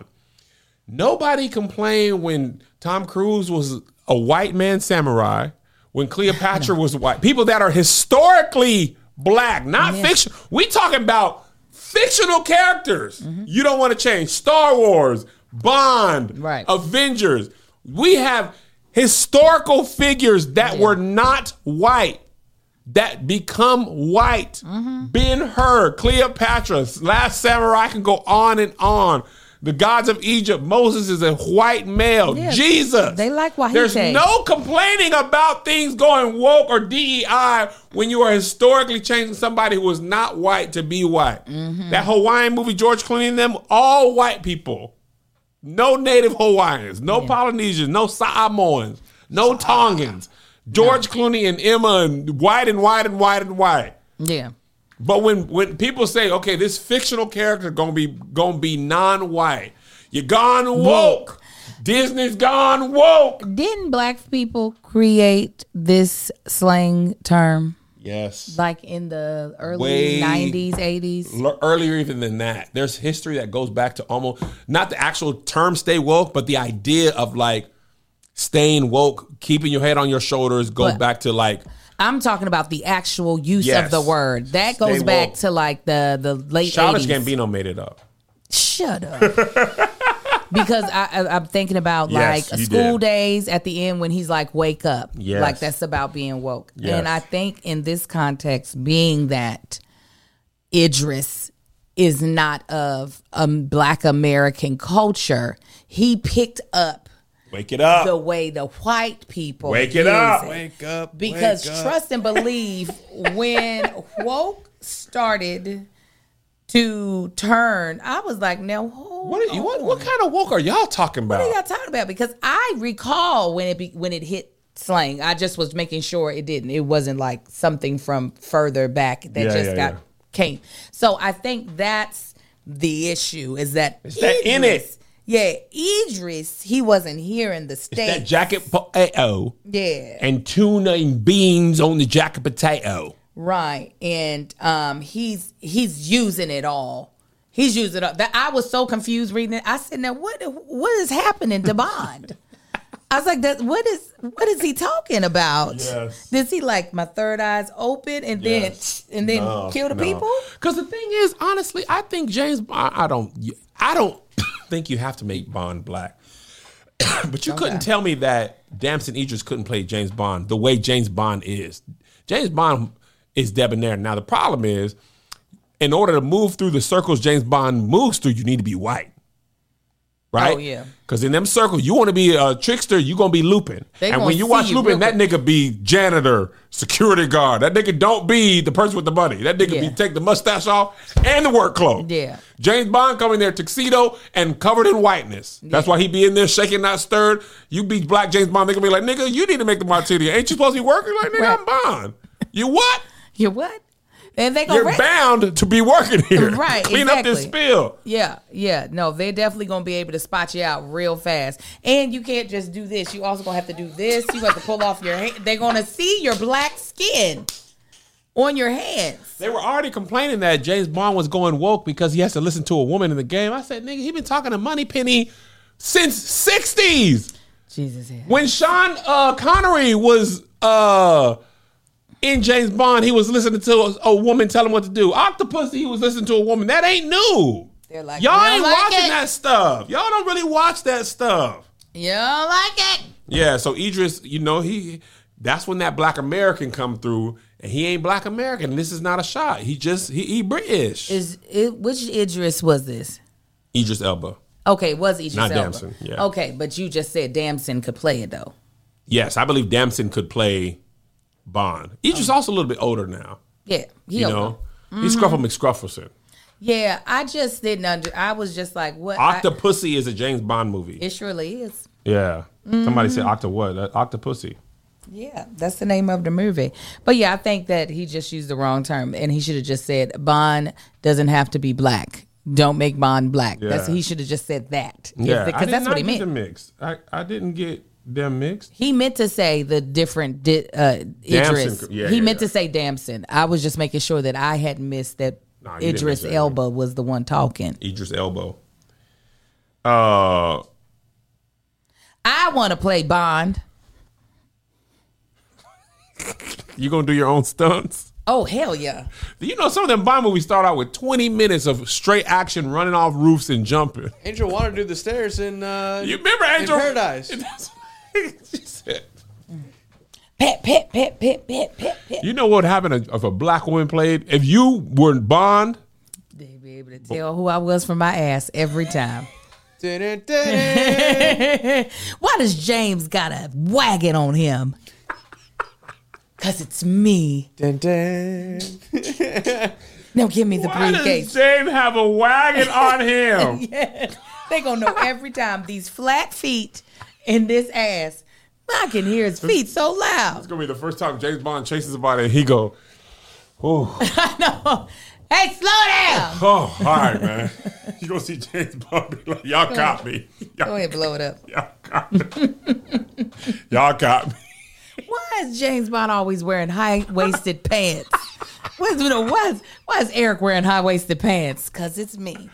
Nobody complained when Tom Cruise was a white man samurai, when Cleopatra was white. People that are historically black, not Yeah. fiction. We talking about fictional characters. Mm-hmm. You don't want to change. Star Wars, Bond, Right. Avengers. We have historical figures that Yeah. were not white that become white. Mm-hmm. Ben-Hur, Cleopatra, Last Samurai, I can go on and on. The gods of Egypt, Moses is a white male. Yeah. Jesus. They like Wahite. There's no complaining about things going woke or D E I when you are historically changing somebody who was not white to be white. Mm-hmm. That Hawaiian movie, George Clooney and them, all white people. No native Hawaiians, no Polynesians, no Samoans, no Tongans. George Clooney and Emma and white and white and white and white. yeah. But when when people say, okay, this fictional character gonna be gonna be non-white, you're gone woke. Disney's gone woke. Didn't black people create this slang term Yes. like in the early Way- nineties, eighties? L- Earlier even than that. There's history that goes back to almost not the actual term stay woke, but the idea of like staying woke, keeping your head on your shoulders, goes But- back to like I'm talking about the actual use Yes. of the word. That goes Stay back woke. to like the the late Childish eighties. Gambino made it up. Shut up. Because I, I, I'm thinking about Yes, like you school did. days at the end when he's like, wake up. Yes. Like that's about being woke. Yes. And I think in this context, being that Idris is not of um, Black American culture, he picked up Wake it up. the way the white people Wake it use up. it. Wake up. Because wake up. trust and believe, when woke started to turn, I was like, now hold What, are you, what on. what kind of woke are y'all talking about? What are y'all talking about? Because I recall when it be, when it hit slang, I just was making sure it didn't. It wasn't like something from further back that Yeah, just yeah, got yeah. came. So I think that's the issue. Is that It's that in it. Yeah, Idris, he wasn't here in the States. That jacket potato Yeah. and tuna and beans on the jacket potato. Right, and um, he's he's using it all. He's using it all. That I was so confused reading it. I said, "Now what what is happening to Bond?" I was like, "That what is what is he talking about? Yes. Does he like my third eye's open and Yes. then and then No, kill the no. people?" Because the thing is, honestly, I think James Bond. I don't. I don't think you have to make Bond black. But you couldn't tell me that Damson Idris couldn't play James Bond the way James Bond is. James Bond is debonair. Now the problem is, in order to move through the circles James Bond moves through, you need to be white. Right? Oh, yeah. Because in them circles, you want to be a trickster, you're going to be Lupin. They And gonna when you see watch you Lupin, real that quick. nigga be janitor, security guard. That nigga don't be the person with the money. That nigga Yeah. be take the mustache off and the work clothes. Yeah. James Bond coming there tuxedo and covered in whiteness. That's why he be in there shaking, not stirred. You be black James Bond, they gonna be like, nigga, you need to make the martini. Ain't you supposed to be working? Like, nigga, Right. I'm Bond. You what? You what? And they go You're ra- bound to be working here. Right, Clean up this exactly. spill. Yeah, yeah. No, they're definitely gonna be able to spot you out real fast. And you can't just do this. You also gonna have to do this. You have to pull off your hand. They're gonna see your black skin on your hands. They were already complaining that James Bond was going woke because he has to listen to a woman in the game. I said, nigga, he been talking to Moneypenny since sixties. Jesus. Yeah. When Sean uh, Connery was uh, in James Bond, he was listening to a, a woman tell him what to do. Octopussy, he was listening to a woman. That ain't new. They're like, Y'all "We don't ain't like watching it." that stuff. Y'all don't really watch that stuff. You don't like it. Yeah, so Idris, you know, he that's when that black American come through, and he ain't black American. This is not a shot. He just he, he British. Is it which Idris was this? Idris Elba. Okay, it was Idris Not Elba. Damson, yeah. Okay, but you just said Damson could play it though. Yes, I believe Damson could play Bond. Idris also a little bit older now. Yeah, he You older. know, he's Scruffle McScrufferson. Yeah, I just didn't under. I was just like, what? Octopussy is a James Bond movie. It surely is. Yeah. Somebody said Octo what? Uh, Octopussy. Yeah, that's the name of the movie. But yeah, I think that he just used the wrong term, and he should have just said Bond doesn't have to be black. Don't make Bond black. Yeah. That's he should have just said that. Yeah, because I did that's not what he get meant. them mixed. I, I didn't get them mixed. He meant to say the different di- uh, Idris. Damson. Yeah, he yeah, meant yeah. to say Damson. I was just making sure that I hadn't missed that Nah, you didn't Idris miss that. Elba was the one talking. Idris Elba. Uh, I want to play Bond. you gonna do your own stunts? Oh, hell yeah. You know, some of them Bond movies start out with twenty minutes of straight action, running off roofs and jumping. Angel wanted to do the stairs in, uh, You remember Angel? in Paradise. She said, Pet, pet, pet, pet, pet, pet, pet. you know what would happen if a black woman played? If you were Bond, They'd be able to tell who I was from my ass every time. Dun, dun, dun. Why does James got a wagon on him? Because it's me. Dun, dun. Now give me the why does briefcase. James have a wagon on him? Yeah. They going to know every time these flat feet in this ass. I can hear his feet so loud. It's gonna be the first time James Bond chases somebody and he go, oh, I know. Hey, slow down. oh, all right, man. You gonna see James Bond be like, y'all got me. Y'all, Go ahead, blow it up. y'all got me. Y'all got me. Why is James Bond always wearing high-waisted pants? Why is, why, is, why is Eric wearing high-waisted pants? Because it's me.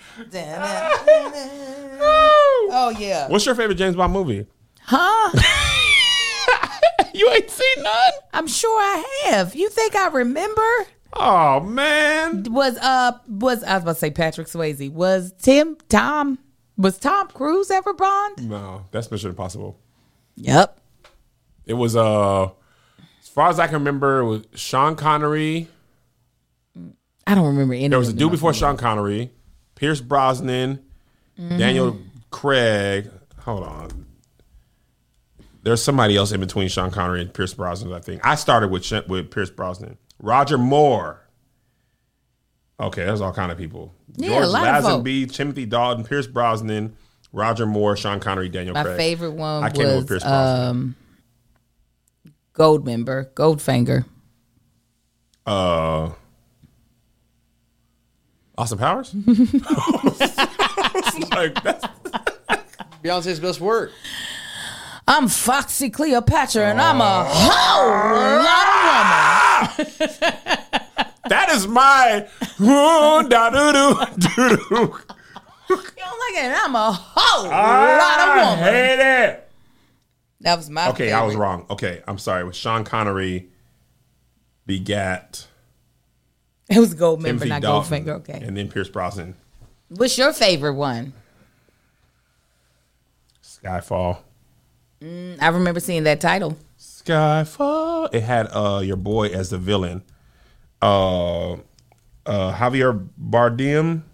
Oh, yeah. What's your favorite James Bond movie? Huh? You ain't seen none? I'm sure I have. You think I remember? Oh, man. Was uh was I was about to say Patrick Swayze? Was Tim Tom was Tom Cruise ever Bond? No, that's Mission Impossible. Yep. It was, uh, as far as I can remember, it was Sean Connery. I don't remember any. There was a of dude them. before Sean Connery, Pierce Brosnan, Daniel Craig. Hold on. There's somebody else in between Sean Connery and Pierce Brosnan, I think. I started with Sh- with Pierce Brosnan. Roger Moore. Okay, there's all kind of people. Yeah, George a lot of folk. Lazenby, Timothy Dalton, Pierce Brosnan, Roger Moore, Sean Connery, Daniel My Craig. favorite one I came up with was Pierce Brosnan. um, Goldmember, Goldfinger. Uh, Austin Powers? like, that's, Beyonce's best work. I'm Foxy Cleopatra, and I'm a whole lot of woman. that is my. Ooh, da, doo, doo, doo, doo. You don't like it? I'm a whole lot of I woman. hate it. That was my Okay, favorite. I was wrong. Okay, I'm sorry. With Sean Connery begat It was Goldmember, Timothy not Dalton, Goldfinger. Okay. and then Pierce Brosnan. What's your favorite one? Skyfall. I remember seeing that title. Skyfall. It had uh your boy as the villain. Uh, uh Javier Bardem,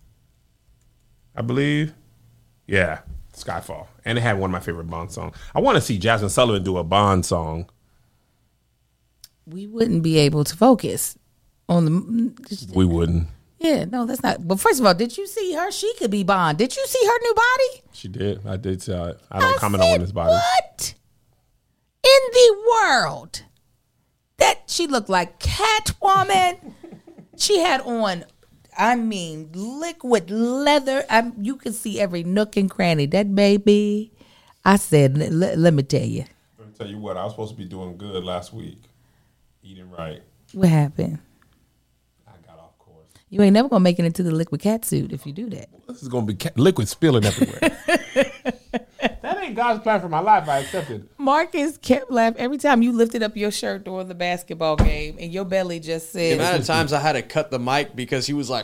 I believe. Yeah, Skyfall. And it had one of my favorite Bond songs. I want to see Jasmine Sullivan do a Bond song. We wouldn't be able to focus on the. We wouldn't. Yeah, no, that's not. But first of all, did you see her? She could be Bond. Did you see her new body? She did. I did see it. I don't I comment said, on women's bodies. What in the world? That she looked like Catwoman. She had on, I mean, liquid leather. I, you could see every nook and cranny. That baby. I said, l- let me tell you. Let me tell you what. I was supposed to be doing good last week, eating right. What happened? I got off course. You ain't never gonna make it into the liquid cat suit if you do that. This is gonna be ca- liquid spilling everywhere. That ain't God's plan for my life. I accepted. Marcus kept laughing every time you lifted up your shirt during the basketball game, and your belly just The said, amount of times I had to cut the mic because he was like,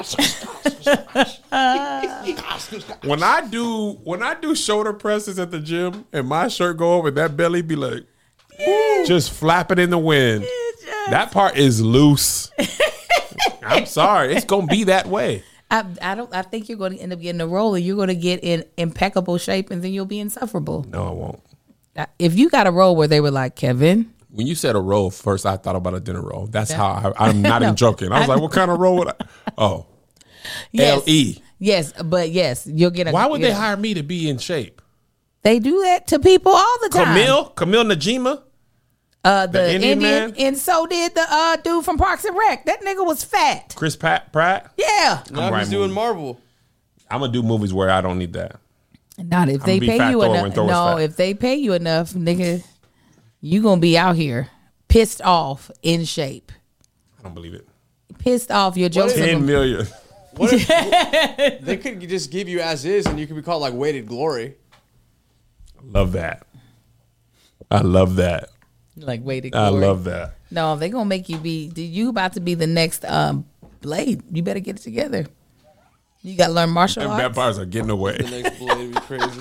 When I do when I do shoulder presses at the gym and my shirt go over, that belly be like just flapping in the wind. That part is loose. I'm sorry, it's gonna be that way. I, I don't. I think you're going to end up getting a roller. You're going to get in impeccable shape, and then you'll be insufferable. No, I won't. If you got a role where they were like, Kevin, When you said a roll, first I thought about a dinner roll. That's how I, I'm not even joking. I was like, what kind of roll would I? Oh, Yes. L E. Yes, but yes, you'll get a. Why would you they know. hire me to be in shape? They do that to people all the time. Camille, Camille Najima. uh, the, the Indian, Indian man? and so did the uh, dude from Parks and Rec. That nigga was fat. Chris Pat, Pratt. Yeah. Now right he's doing movie. Marvel. I'm gonna do movies where I don't need that. Not if they be pay Fat you Thor when enough. Thor was No, fat. if they pay you enough, nigga, you gonna be out here pissed off, in shape, I don't believe it. pissed off. Your jokes. if- are Ten gonna- million. What if they could just give you as is, and you could be called like Weighted Glory? Love that. I love that. Like waiting. I love that. No, they gonna make you be. You about to be the next um Blade. You better get it together. You gotta learn martial And arts. vampires are getting away. The next Blade would be crazy.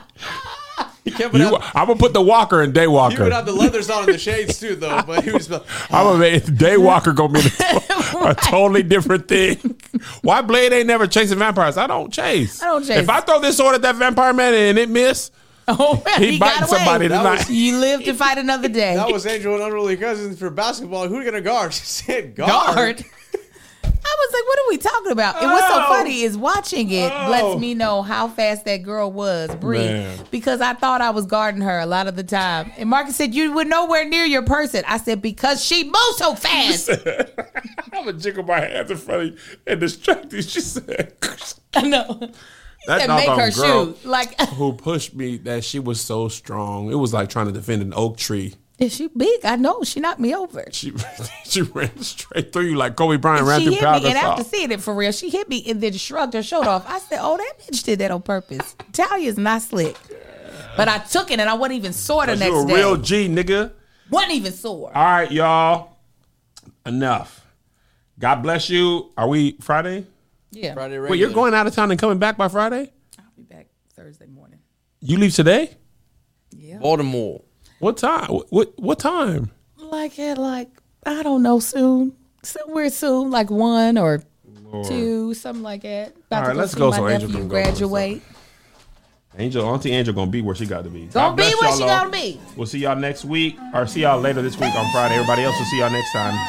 He can't put You, out, I'm gonna put the Walker in he would Daywalker. have the leathers on and the shades too, though. But he would just be like, I'm gonna make Daywalker gonna be a, a totally different thing. Why Blade ain't never chasing vampires? I don't chase. I don't chase. If I throw this sword at that vampire man and it miss, Oh, he, he biting got away. somebody That tonight. was- You live to fight another day. that was Angel and Unruly Cousins for basketball. Who are you gonna guard? She said guard. guard. I was like, what are we talking about? And what's so Oh. funny is watching it Oh. lets me know how fast that girl was, Bree, Man. because I thought I was guarding her a lot of the time. And Marcus said, you were nowhere near your person. I said, because she moves so fast. I'm gonna jiggle my hands in front of you and distract you. She said, I know. that And make doggone her girl shoot. Like, who pushed me, that she was so strong. It was like trying to defend an oak tree. is she big? I know. She knocked me over. She she ran straight through you like Kobe Bryant ran She through hit Pau me, and after Gasol. seeing it for real, she hit me and then shrugged her shoulder off. I said, oh, that bitch did that on purpose. Talia's not slick. But I took it, and I wasn't even sore the next You a day. real G, nigga. Wasn't even sore. All right, y'all. Enough. God bless you. Are we Friday? Yeah. Friday Wait, you're going out of town and coming back by Friday? I'll be back Thursday morning. You leave today? Yeah. Baltimore. What time? What what, what time? Like at like, I don't know, soon. Somewhere soon, like one or two, something like that. About All to right, let's see go my so Angel nephew can go for graduate. Angel, Auntie Angel gonna be where she got to be. Gonna God be bless where y'all, she though. gonna be. We'll see y'all next week, or see y'all later this week on Friday. Everybody else will see y'all next time.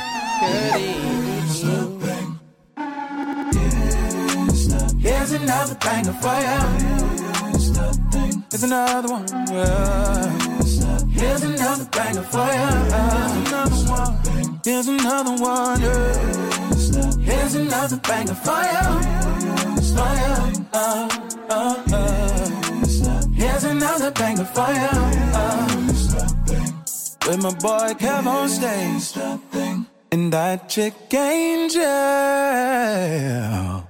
Here's another banger for you. Here's another one. Yeah. Here's another banger for you. Here's another one. Yeah. Here's another banger for you. For you. Uh, uh, uh. Here's another banger for you. Uh. With my boy Kev on stage. And that chick Angel.